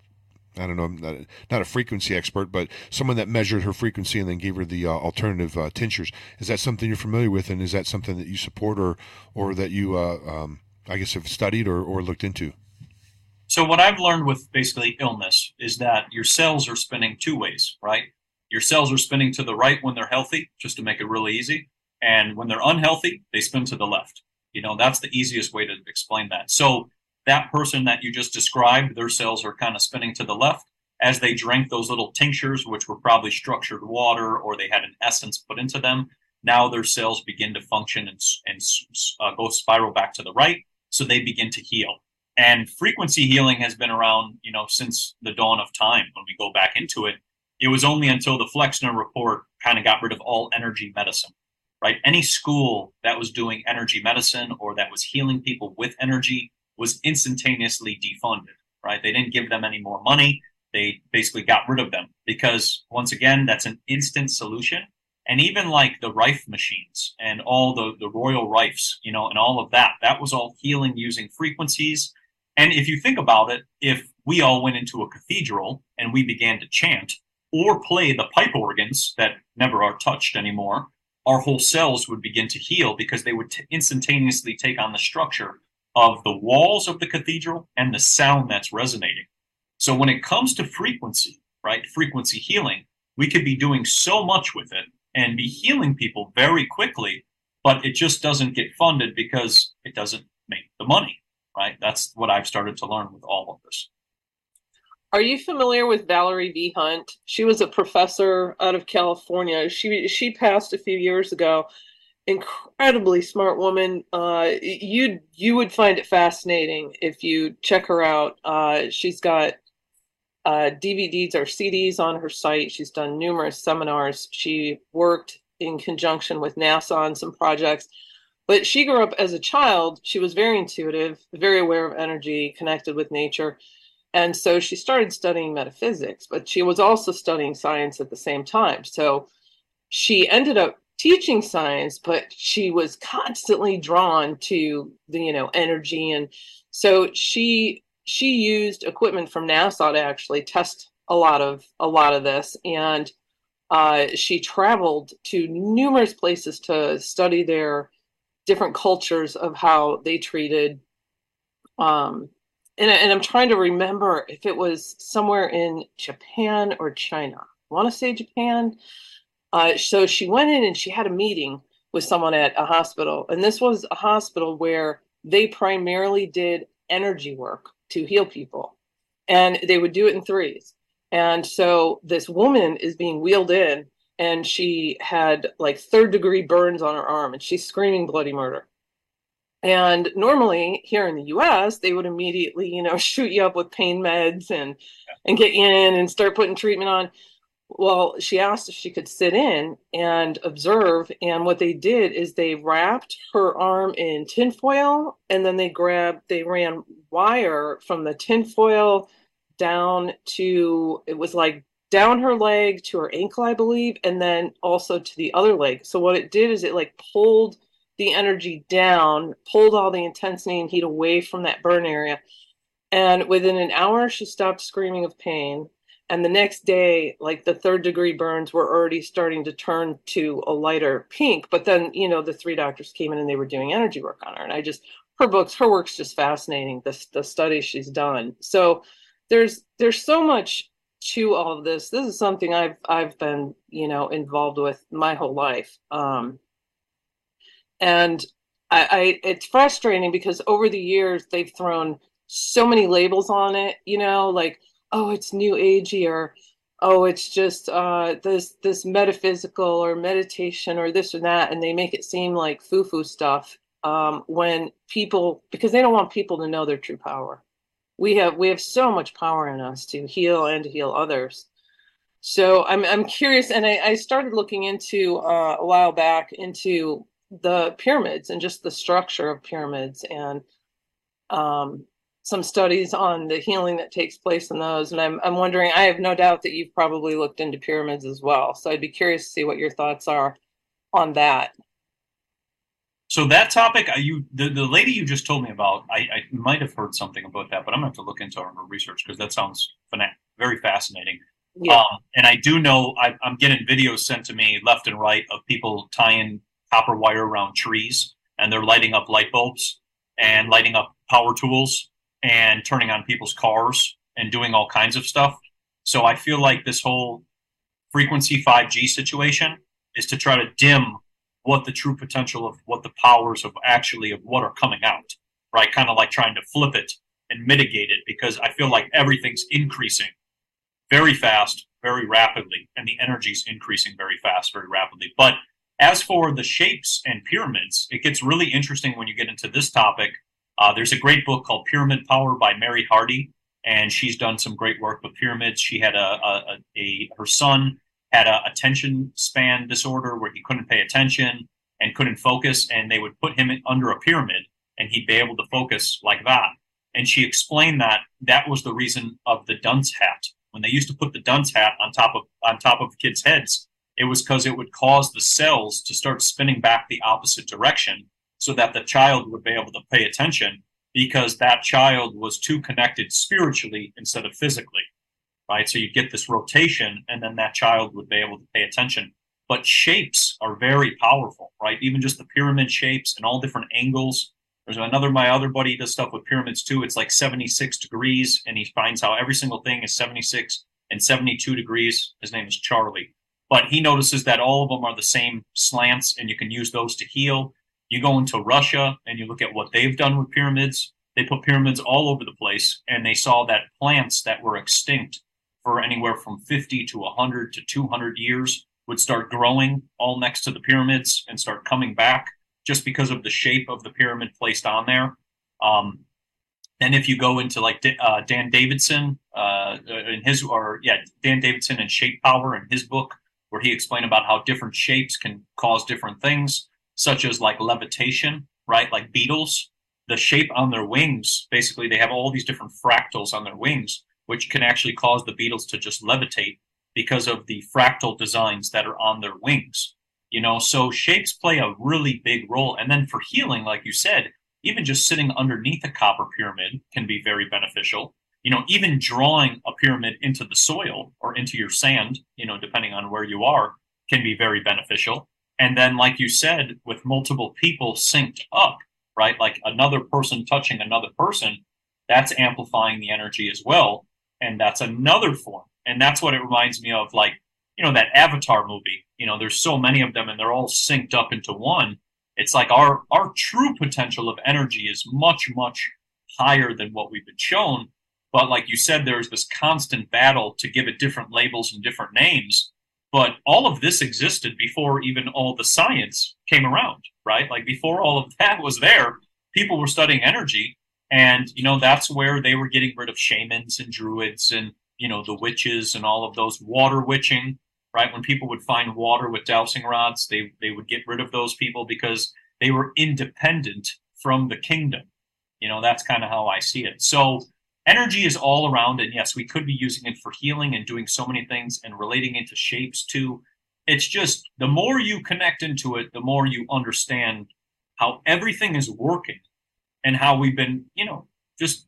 I don't know, not a frequency expert, but someone that measured her frequency and then gave her the alternative tinctures. Is that something you're familiar with, and is that something that you support or that you, I guess, have studied or looked into? So what I've learned with basically illness is that your cells are spinning 2 ways, right? Your cells are spinning to the right when they're healthy, just to make it really easy. And when they're unhealthy, they spin to the left. That's the easiest way to explain that. So that person that you just described, their cells are kind of spinning to the left. As they drank those little tinctures, which were probably structured water or they had an essence put into them, now their cells begin to function and go spiral back to the right. So they begin to heal. And frequency healing has been around, since the dawn of time. When we go back into it, it was only until the Flexner report kind of got rid of all energy medicine, right? Any school that was doing energy medicine or that was healing people with energy was instantaneously defunded, right? They didn't give them any more money. They basically got rid of them because, once again, that's an instant solution. And even like the Rife machines and all the Royal Rifes, and all of that, that was all healing using frequencies. And if you think about it, if we all went into a cathedral and we began to chant or play the pipe organs that never are touched anymore, our whole cells would begin to heal because they would instantaneously take on the structure of the walls of the cathedral and the sound that's resonating. So when it comes to frequency, right, frequency healing, we could be doing so much with it and be healing people very quickly, but it just doesn't get funded because it doesn't make the money, right? That's what I've started to learn with all of this. Are you familiar with Valerie V. Hunt? She was a professor out of California. She passed a few years ago. Incredibly smart woman. You would find it fascinating if you check her out. She's got DVDs or CDs on her site. She's done numerous seminars. She worked in conjunction with NASA on some projects. But she grew up as a child. She was very intuitive, very aware of energy, connected with nature. And so she started studying metaphysics, but she was also studying science at the same time. So she ended up teaching science, but she was constantly drawn to the, energy. And so she used equipment from NASA to actually test a lot of this. And she traveled to numerous places to study their different cultures of how they treated and I'm trying to remember if it was somewhere in Japan or China. I want to say Japan. So she went in and she had a meeting with someone at a hospital. And this was a hospital where they primarily did energy work to heal people. And they would do it in threes. And so this woman is being wheeled in and she had like 3rd-degree burns on her arm and she's screaming bloody murder. And normally here in the US, they would immediately, shoot you up with pain meds and get you in and start putting treatment on. Well, she asked if she could sit in and observe. And what they did is they wrapped her arm in tinfoil and then they ran wire from the tinfoil down to, it was like down her leg to her ankle, I believe, and then also to the other leg. So what it did is it like pulled the energy down, pulled all the intensity and heat away from that burn area. And within an hour, she stopped screaming of pain. And the next day, like the 3rd-degree burns were already starting to turn to a lighter pink. But then, the 3 doctors came in and they were doing energy work on her. And her work's just fascinating, the studies she's done. So there's so much to all of this. This is something I've been, involved with my whole life. And it's frustrating because over the years, they've thrown so many labels on it, like, oh, it's new agey, or, oh, it's just this metaphysical or meditation or this or that. And they make it seem like foo-foo stuff when people, because they don't want people to know their true power. We have so much power in us to heal and to heal others. So I'm curious. And I started looking into a while back into the pyramids and just the structure of pyramids and some studies on the healing that takes place in those. And I'm wondering, I have no doubt that you've probably looked into pyramids as well. So I'd be curious to see what your thoughts are on that. So that topic, the lady you just told me about, I might have heard something about that, but I'm going to have to look into her research because that sounds very fascinating. Yeah. And I do know I'm getting videos sent to me left and right of people tying copper wire around trees, and they're lighting up light bulbs and lighting up power tools and turning on people's cars and doing all kinds of stuff. So I feel like this whole frequency 5G situation is to try to dim what the true potential of what the powers of what are coming out, right? Kind of like trying to flip it and mitigate it, because I feel like everything's increasing very fast, very rapidly, and the energy's increasing very fast, very rapidly. But as for the shapes and pyramids, it gets really interesting when you get into this topic. There's a great book called Pyramid Power by Mary Hardy, and she's done some great work with pyramids. She had her son had a attention span disorder where he couldn't pay attention and couldn't focus, and they would put him under a pyramid, and he'd be able to focus like that. And she explained that that was the reason of the dunce hat. When they used to put the dunce hat on top of kids' heads, it was because it would cause the cells to start spinning back the opposite direction, so that the child would be able to pay attention, because that child was too connected spiritually instead of physically, right? So you get this rotation, and then that child would be able to pay attention. But shapes are very powerful, right? Even just the pyramid shapes and all different angles. There's my other buddy does stuff with pyramids too. It's like 76 degrees, and he finds how every single thing is 76 and 72 degrees. His name is Charlie. But he notices that all of them are the same slants, and you can use those to heal. You go into Russia and you look at what they've done with pyramids. They put pyramids all over the place, and they saw that plants that were extinct for anywhere from 50 to 100 to 200 years would start growing all next to the pyramids and start coming back just because of the shape of the pyramid placed on there. Then if you go into like Dan Davidson Dan Davidson and Shape Power in his book, where he explained about how different shapes can cause different things, such as like levitation, right? Like beetles, the shape on their wings, basically they have all these different fractals on their wings, which can actually cause the beetles to just levitate because of the fractal designs that are on their wings. So shapes play a really big role. And then for healing, like you said, even just sitting underneath a copper pyramid can be very beneficial. Even drawing a pyramid into the soil or into your sand, depending on where you are, can be very beneficial. And then, like you said, with multiple people synced up, right? Like another person touching another person, that's amplifying the energy as well. And that's another form. And that's what it reminds me of, like, that Avatar movie. There's so many of them, and they're all synced up into one. It's like our true potential of energy is much, much higher than what we've been shown. But like you said, there's this constant battle to give it different labels and different names. But all of this existed before even all the science came around, right? Like before all of that was there, people were studying energy. And, that's where they were getting rid of shamans and druids and, the witches and all of those, water witching, right? When people would find water with dowsing rods, they would get rid of those people because they were independent from the kingdom. That's kind of how I see it. So energy is all around, and yes, we could be using it for healing and doing so many things and relating it to shapes too. It's just the more you connect into it, the more you understand how everything is working and how we've been, just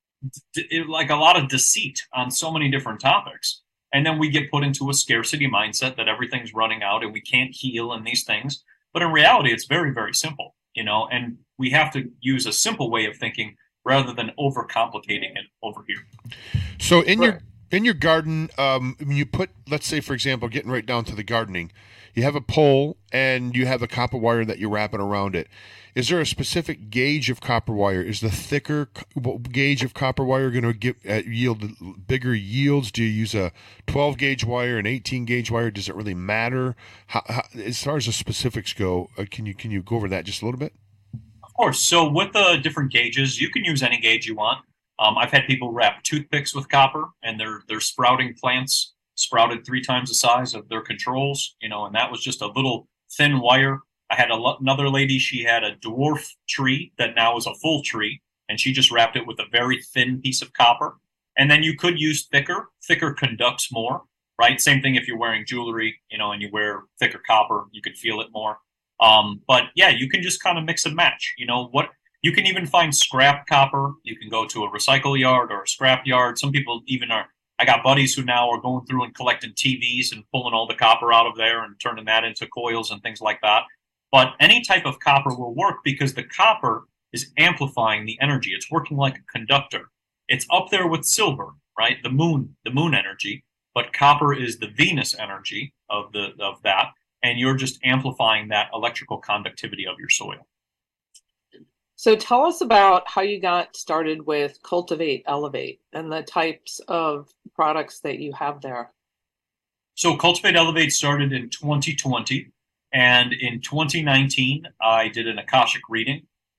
like a lot of deceit on so many different topics. And then we get put into a scarcity mindset that everything's running out and we can't heal and these things. But in reality, it's very, very simple, and we have to use a simple way of thinking rather than overcomplicating it over here. So in your garden, when you put, let's say, for example, getting right down to the gardening, you have a pole and you have a copper wire that you're wrapping around it. Is there a specific gauge of copper wire? Is the thicker gauge of copper wire going to yield bigger yields? Do you use a 12 gauge wire, an 18 gauge wire? Does it really matter? How, as far as the specifics go, can you go over that just a little bit? Of course. So with the different gauges, you can use any gauge you want. I've had people wrap toothpicks with copper, and they're sprouting plants, sprouted 3 times the size of their controls, and that was just a little thin wire. I had another lady, she had a dwarf tree that now is a full tree, and she just wrapped it with a very thin piece of copper. And then you could use thicker. Thicker conducts more, right? Same thing if you're wearing jewelry, and you wear thicker copper, you could feel it more. But yeah, you can just kind of mix and match. You can even find scrap copper. You can go to a recycle yard or a scrap yard. Some people even I got buddies who now are going through and collecting TVs and pulling all the copper out of there and turning that into coils and things like that. But any type of copper will work because the copper is amplifying the energy. It's working like a conductor. It's up there with silver, right? The moon energy, but copper is the Venus energy of that, and you're just amplifying that electrical conductivity of your soil. So tell us about how you got started with Cultivate Elevate and the types of products that you have there. So Cultivate Elevate started in 2020. And in 2019, I did an Akashic reading.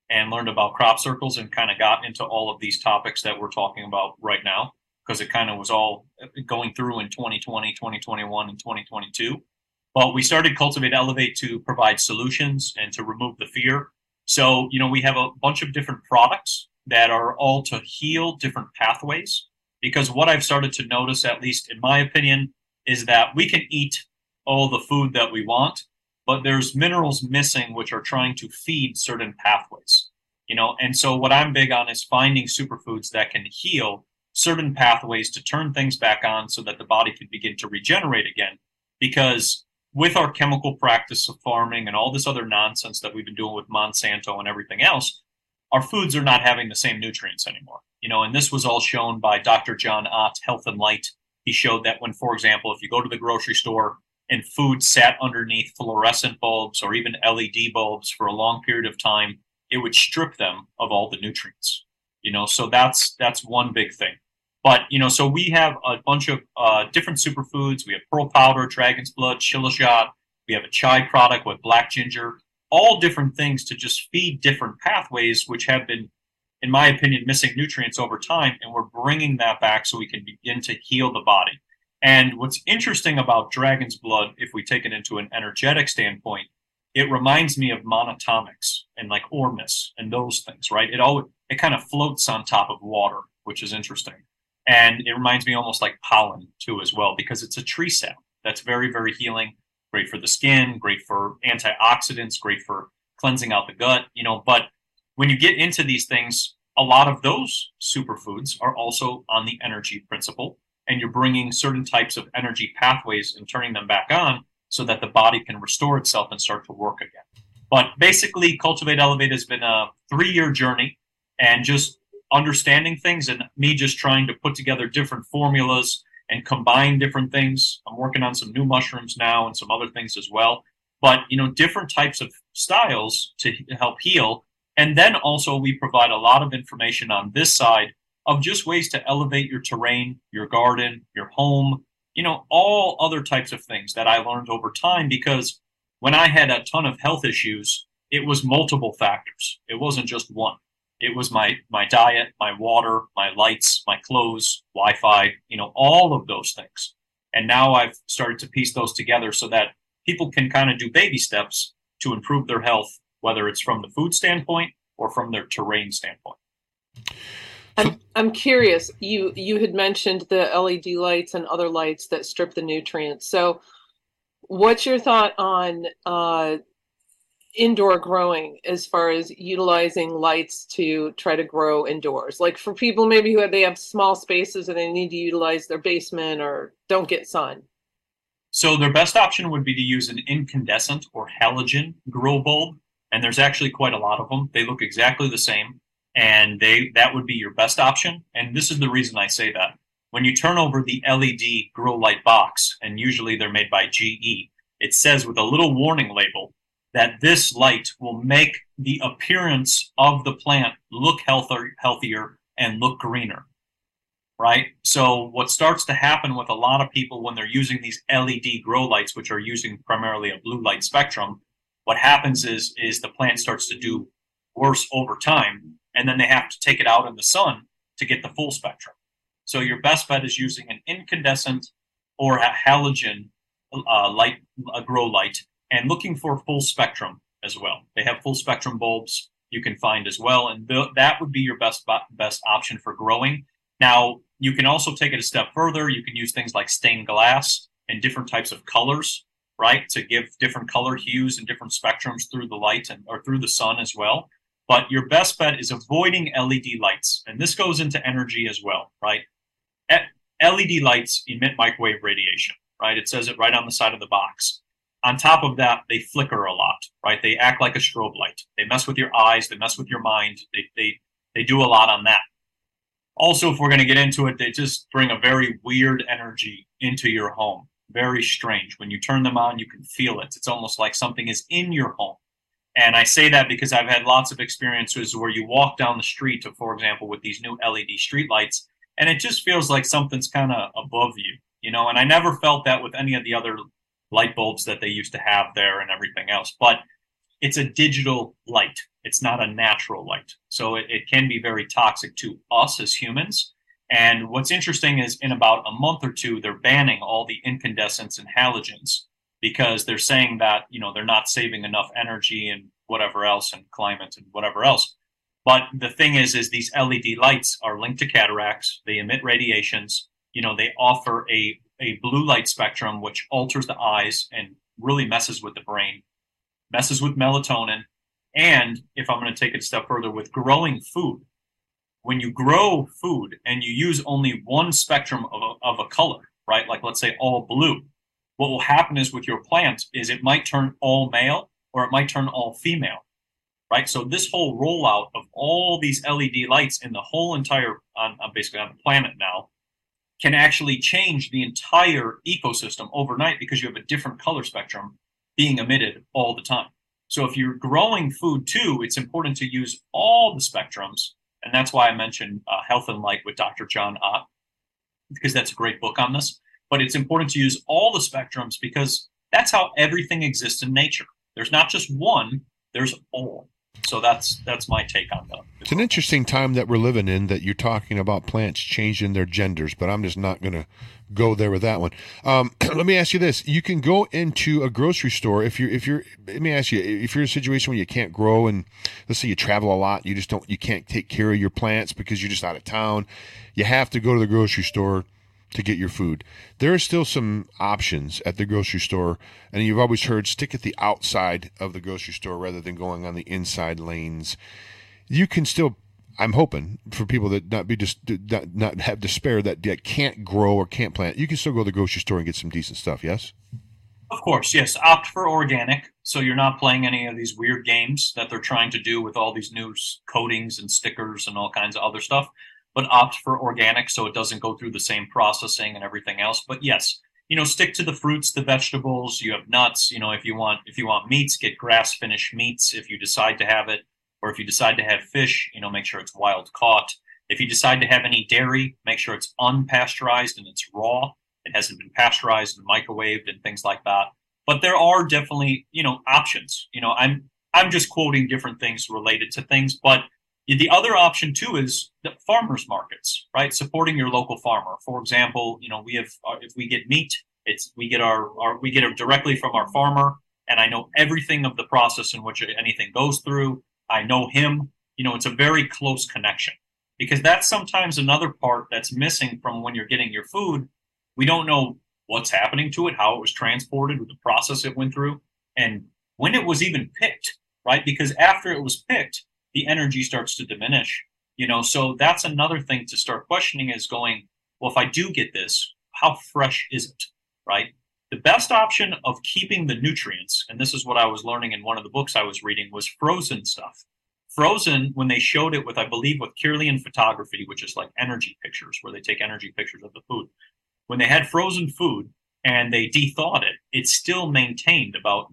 and learned about crop circles and kind of got into all of these topics that we're talking about right now, because it kind of was all going through in 2020, 2021, and 2022. But we started Cultivate Elevate to provide solutions and to remove the fear. So, we have a bunch of different products that are all to heal different pathways. Because what I've started to notice, at least in my opinion, is that we can eat all the food that we want, but there's minerals missing which are trying to feed certain pathways. And so what I'm big on is finding superfoods that can heal certain pathways to turn things back on so that the body can begin to regenerate again. Because with our chemical practice of farming and all this other nonsense that we've been doing with Monsanto and everything else, our foods are not having the same nutrients anymore. And this was all shown by Dr. John Ott, Health and Light. He showed that when, for example, if you go to the grocery store and food sat underneath fluorescent bulbs or even LED bulbs for a long period of time, it would strip them of all the nutrients. So that's one big thing. But, so we have a bunch of different superfoods. We have pearl powder, dragon's blood, shilajit. We have a chai product with black ginger, all different things to just feed different pathways, which have been, in my opinion, missing nutrients over time. And we're bringing that back so we can begin to heal the body. And what's interesting about dragon's blood, if we take it into an energetic standpoint, it reminds me of monatomics and like Ormus and those things, right? It kind of floats on top of water, which is interesting. And it reminds me almost like pollen too as well, because it's a tree sap that's very, very healing, great for the skin, great for antioxidants, great for cleansing out the gut, but when you get into these things, a lot of those superfoods are also on the energy principle, and you're bringing certain types of energy pathways and turning them back on so that the body can restore itself and start to work again. But basically, Cultivate Elevate has been a 3-year journey, and just understanding things and me just trying to put together different formulas and combine different things. I'm working on some new mushrooms now and some other things as well. But, different types of styles to help heal. And then also we provide a lot of information on this side of just ways to elevate your terrain, your garden, your home, all other types of things that I learned over time, because when I had a ton of health issues, it was multiple factors. It wasn't just one. It was my diet, my water, my lights, my clothes, Wi-Fi, all of those things. And now I've started to piece those together so that people can kind of do baby steps to improve their health, whether it's from the food standpoint or from their terrain standpoint. I'm curious. You had mentioned the LED lights and other lights that strip the nutrients. So what's your thought on indoor growing as far as utilizing lights to try to grow indoors? Like for people maybe they have small spaces and they need to utilize their basement or don't get sun. So their best option would be to use an incandescent or halogen grow bulb. And there's actually quite a lot of them. They look exactly the same. And that would be your best option. And this is the reason I say that. When you turn over the LED grow light box, and usually they're made by GE, it says with a little warning label that this light will make the appearance of the plant look healthier and look greener, right? So what starts to happen with a lot of people when they're using these LED grow lights, which are using primarily a blue light spectrum, what happens is the plant starts to do worse over time, and then they have to take it out in the sun to get the full spectrum. So your best bet is using an incandescent or a halogen light, a grow light, and looking for full spectrum as well. They have full spectrum bulbs you can find as well, and that would be your best option for growing. Now, you can also take it a step further. You can use things like stained glass and different types of colors, right, to give different color hues and different spectrums through the light or through the sun as well. But your best bet is avoiding LED lights, and this goes into energy as well, right? LED lights emit microwave radiation, right? It says it right on the side of the box. On top of that, they flicker a lot, right? They act like a strobe light. They mess with your eyes. They mess with your mind. They do a lot on that. Also, if we're going to get into it, they just bring a very weird energy into your home. Very strange. When you turn them on, you can feel it. It's almost like something is in your home. And I say that because I've had lots of experiences where you walk down the street, for example, with these new LED street lights, and it just feels like something's kind of above you, and I never felt that with any of the other light bulbs that they used to have there and everything else. But it's a digital light. It's not a natural light. So it can be very toxic to us as humans. And what's interesting is in about a month or two, they're banning all the incandescents and halogens because they're saying that, they're not saving enough energy and whatever else and climate and whatever else. But the thing is these LED lights are linked to cataracts. They emit radiations. They offer a blue light spectrum, which alters the eyes and really messes with the brain, messes with melatonin. And if I'm going to take it a step further with growing food, when you grow food and you use only one spectrum of a color, right? Like let's say all blue, what will happen is with your plant is it might turn all male or it might turn all female, right? So this whole rollout of all these LED lights in the whole entire, basically on the planet now, can actually change the entire ecosystem overnight because you have a different color spectrum being emitted all the time. So if you're growing food too, it's important to use all the spectrums. And that's why I mentioned Health and Light with Dr. John Ott, because that's a great book on this. But it's important to use all the spectrums because that's how everything exists in nature. There's not just one, there's all. So that's my take on that. It's an interesting time that we're living in that you're talking about plants changing their genders, but I'm just not going to go there with that one. Let me ask you this. You can go into a grocery store if you're let me ask you, if you're in a situation where you can't grow and let's say you travel a lot, you can't take care of your plants because you're just out of town. You have to go to the grocery store to get your food. There are still some options at the grocery store, and you've always heard stick at the outside of the grocery store rather than going on the inside lanes. You can still, I'm hoping for people that not have despair that can't grow or can't plant, you can still go to the grocery store and get some decent stuff, yes? Of course, yes. Opt for organic, so you're not playing any of these weird games that they're trying to do with all these new coatings and stickers and all kinds of other stuff. But opt for organic so it doesn't go through the same processing and everything else. But yes, stick to the fruits, the vegetables. You have nuts. If you want meats, get grass finished meats if you decide to have it, or if you decide to have fish, make sure it's wild caught. If you decide to have any dairy, make sure it's unpasteurized and it's raw. It hasn't been pasteurized and microwaved and things like that. But there are definitely options. I'm just quoting different things related to things, but the other option too is the farmers markets, right? Supporting your local farmer. For example, we have if we get meat, we get it directly from our farmer, and I know everything of the process in which anything goes through. I know him. It's a very close connection because that's sometimes another part that's missing from when you're getting your food. We don't know what's happening to it, how it was transported, the process it went through, and when it was even picked, right? Because after it was picked, the energy starts to diminish, so that's another thing to start questioning is going, well, if I do get this, how fresh is it, right? The best option of keeping the nutrients, and this is what I was learning in one of the books I was reading, was frozen stuff. Frozen, when they showed it with, I believe, with Kirlian photography, which is like energy pictures, where they take energy pictures of the food. When they had frozen food and they de-thawed it, it still maintained about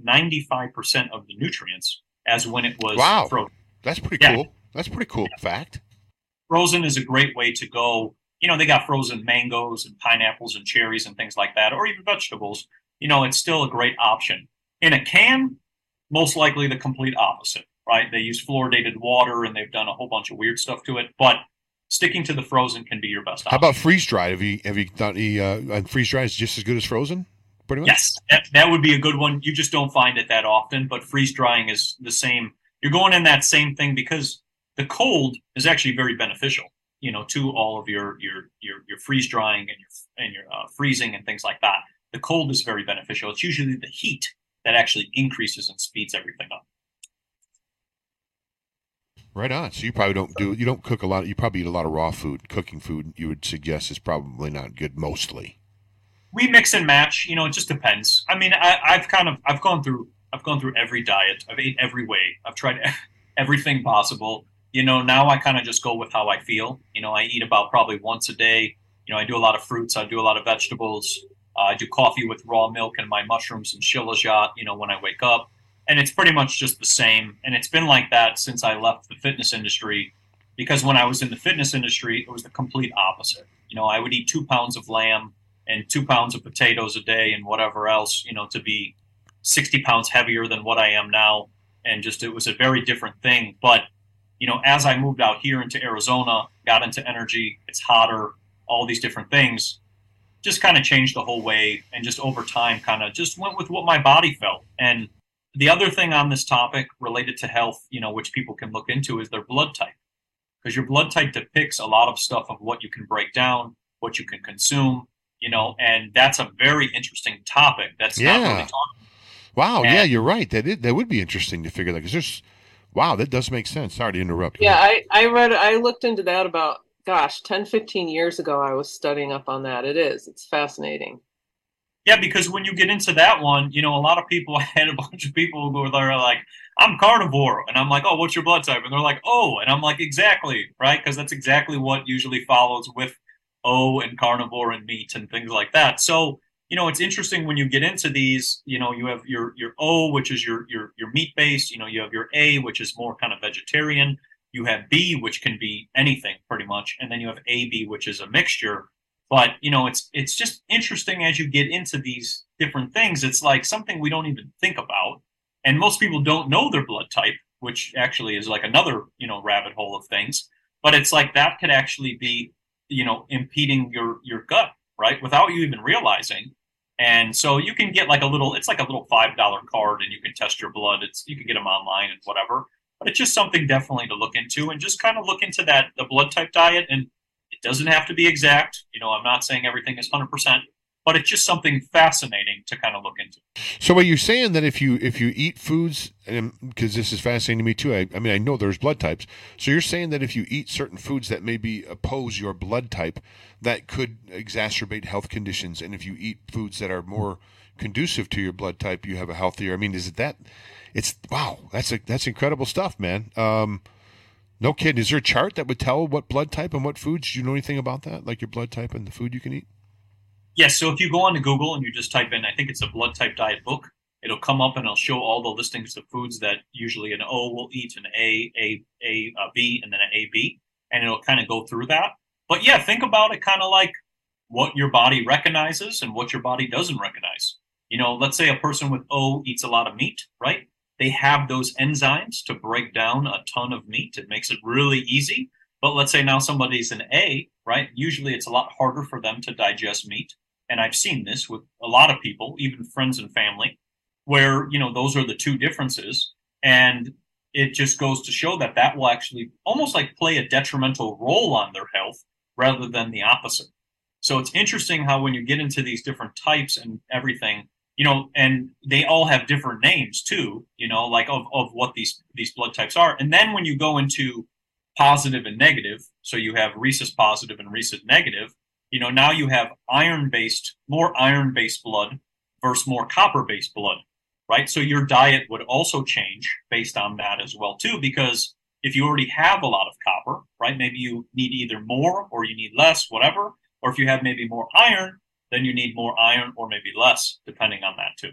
95% of the nutrients as when it was frozen. That's pretty cool. That's a pretty cool fact. Frozen is a great way to go. They got frozen mangoes and pineapples and cherries and things like that, or even vegetables. It's still a great option. In a can, most likely the complete opposite, right? They use fluoridated water and they've done a whole bunch of weird stuff to it, but sticking to the frozen can be your best option. How about freeze dried? Have you done any freeze dried is just as good as frozen? Pretty much? Yes, that would be a good one. You just don't find it that often, but freeze drying is the same. You're going in that same thing because the cold is actually very beneficial, to all of your freeze drying and your freezing and things like that. The cold is very beneficial. It's usually the heat that actually increases and speeds everything up. Right on. So you probably don't cook a lot. You probably eat a lot of raw food. Cooking food, you would suggest, is probably not good mostly. We mix and match. It just depends. I mean, I've gone through every diet. I've ate every way. I've tried everything possible. Now I kind of just go with how I feel. I eat about probably once a day. I do a lot of fruits. I do a lot of vegetables. I do coffee with raw milk and my mushrooms and shilajit, when I wake up. And it's pretty much just the same. And it's been like that since I left the fitness industry, because when I was in the fitness industry, it was the complete opposite. I would eat 2 pounds of lamb and 2 pounds of potatoes a day and whatever else, to be 60 pounds heavier than what I am now. and just it was a very different thing. But as I moved out here into Arizona, got into energy, it's hotter, all these different things, just kind of changed the whole way, and just over time kind of just went with what my body felt. And the other thing on this topic related to health, which people can look into, is their blood type, because your blood type depicts a lot of stuff of what you can break down, what you can consume, and that's a very interesting topic that's not really talked about. Wow, yeah, you're right. That would be interesting to figure that, because wow, that does make sense. Sorry to interrupt. Yeah, I looked into that about, 10, 15 years ago. I was studying up on that. It's fascinating. Yeah, because when you get into that one, a lot of people, I had a bunch of people who are like, I'm carnivore. And I'm like, oh, what's your blood type? And they're like, oh. And I'm like, exactly, right? Because that's exactly what usually follows with O and carnivore and meat and things like that. So, it's interesting when you get into these, you have your O, which is your meat based, you have your A, which is more kind of vegetarian. You have B, which can be anything pretty much. And then you have AB, which is a mixture. But, it's just interesting as you get into these different things. It's like something we don't even think about. And most people don't know their blood type, which actually is like another, rabbit hole of things. But it's like that could actually be, impeding your gut, right, without you even realizing. And so you can get it's like a little $5 card, and you can test your blood. You can get them online and whatever. But it's just something definitely to look into, and just kind of look into the blood type diet. And it doesn't have to be exact. I'm not saying everything is 100%, but it's just something fascinating to kind of look into. So, are you saying that if you eat foods, because this is fascinating to me too, I know there's blood types. So you're saying that if you eat certain foods that maybe oppose your blood type, that could exacerbate health conditions, and if you eat foods that are more conducive to your blood type, you have a healthier. Is it that? It's wow. That's incredible stuff, man. No kidding. Is there a chart that would tell what blood type and what foods? Do you know anything about that? Like your blood type and the food you can eat? Yes. So if you go onto Google and you just type in, I think it's a blood type diet book, it'll come up and it'll show all the listings of foods that usually an O will eat, an A, B, and then an AB, and it'll kind of go through that. But yeah, think about it kind of like what your body recognizes and what your body doesn't recognize. Let's say a person with O eats a lot of meat, right? They have those enzymes to break down a ton of meat. It makes it really easy. But let's say now somebody's an A, right? Usually it's a lot harder for them to digest meat. And I've seen this with a lot of people, even friends and family, where, those are the two differences. And it just goes to show that will actually almost like play a detrimental role on their health rather than the opposite. So it's interesting how when you get into these different types and everything, and they all have different names too, like of what these blood types are. And then when you go into positive and negative, so you have rhesus positive and rhesus negative, now you have more iron-based blood versus more copper-based blood, right? So your diet would also change based on that as well too, because if you already have a lot of copper, right, maybe you need either more or you need less, whatever, or if you have maybe more iron, then you need more iron or maybe less, depending on that too.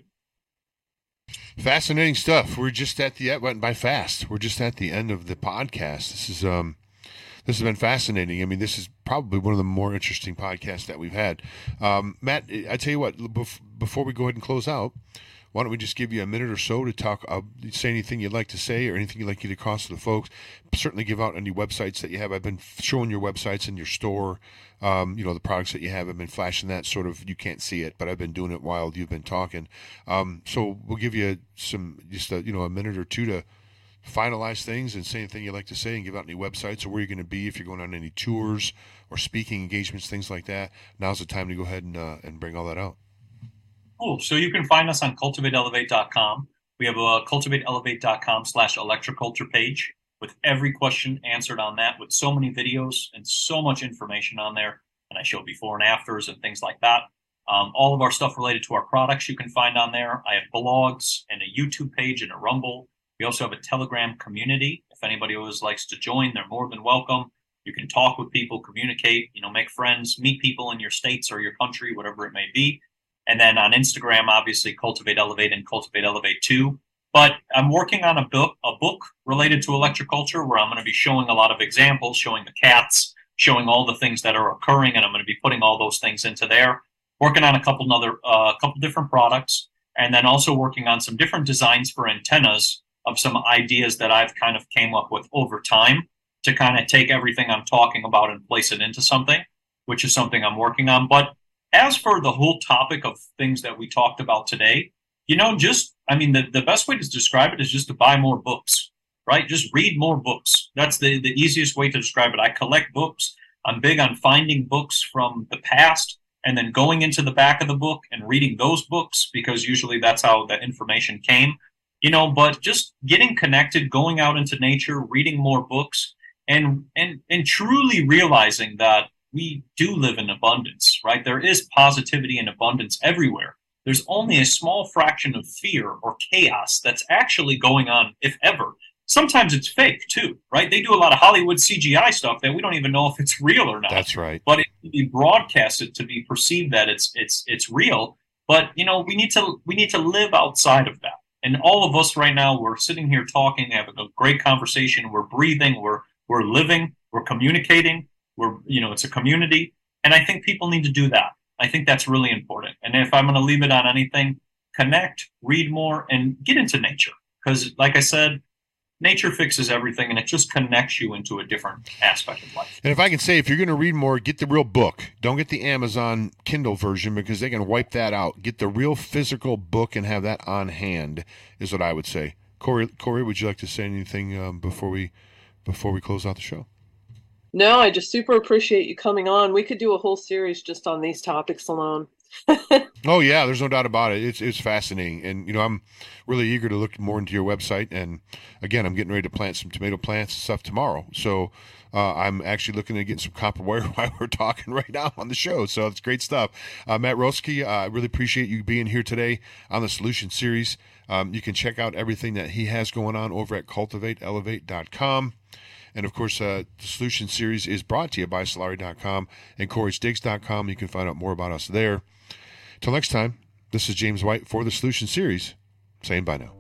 Fascinating stuff. We're just at the end. Went by fast. We're just at the end of the podcast. This has been fascinating. This is probably one of the more interesting podcasts that we've had. Matt, I tell you what. Before we go ahead and close out, why don't we just give you a minute or so to talk, say anything you'd like to say or anything you'd like to get across to the folks. Certainly give out any websites that you have. I've been showing your websites in your store, the products that you have. I've been flashing that sort of, you can't see it, but I've been doing it while you've been talking. So we'll give you a minute or two to finalize things and say anything you'd like to say and give out any websites or where you're going to be if you're going on any tours or speaking engagements, things like that. Now's the time to go ahead and bring all that out. Cool. So you can find us on cultivateelevate.com. We have a cultivateelevate.com/electroculture page with every question answered on that, with so many videos and so much information on there. And I show before and afters and things like that. All of our stuff related to our products you can find on there. I have blogs and a YouTube page and a Rumble. We also have a Telegram community. If anybody always likes to join, they're more than welcome. You can talk with people, communicate, make friends, meet people in your states or your country, whatever it may be. And then on Instagram, obviously, Cultivate Elevate and Cultivate Elevate 2. But I'm working on a book related to electroculture where I'm going to be showing a lot of examples, showing the cats, showing all the things that are occurring, and I'm going to be putting all those things into there. Working on a couple different products, and then also working on some different designs for antennas of some ideas that I've kind of came up with over time to kind of take everything I'm talking about and place it into something, which is something I'm working on. But as for the whole topic of things that we talked about today, the best way to describe it is just to buy more books, right? Just read more books. That's the easiest way to describe it. I collect books. I'm big on finding books from the past and then going into the back of the book and reading those books, because usually that's how the information came, but just getting connected, going out into nature, reading more books, and truly realizing that we do live in abundance, right? There is positivity and abundance everywhere. There's only a small fraction of fear or chaos that's actually going on, if ever. Sometimes it's fake too, right? They do a lot of Hollywood CGI stuff that we don't even know if it's real or not. That's right. But it can be broadcasted to be perceived that it's real. But we need to live outside of that. And all of us right now, we're sitting here talking, having a great conversation. We're breathing. We're living. We're communicating. It's a community. And I think people need to do that. I think that's really important. And if I'm going to leave it on anything, connect, read more, and get into nature. Because, like I said, nature fixes everything, and it just connects you into a different aspect of life. And if I can say, if you're going to read more, get the real book. Don't get the Amazon Kindle version, because they can wipe that out. Get the real physical book and have that on hand, is what I would say. Corey, would you like to say anything before we close out the show? No, I just super appreciate you coming on. We could do a whole series just on these topics alone. Oh yeah, there's no doubt about it. It's fascinating, and I'm really eager to look more into your website. And again, I'm getting ready to plant some tomato plants and stuff tomorrow. So I'm actually looking to get some copper wire while we're talking right now on the show. So it's great stuff. Matt Roeske, I really appreciate you being here today on the Solution Series. You can check out everything that he has going on over at cultivateelevate.com. And, of course, the Solution Series is brought to you by Solari.com and CoreyStiggs.com. You can find out more about us there. Till next time, this is James White for the Solution Series, saying bye now.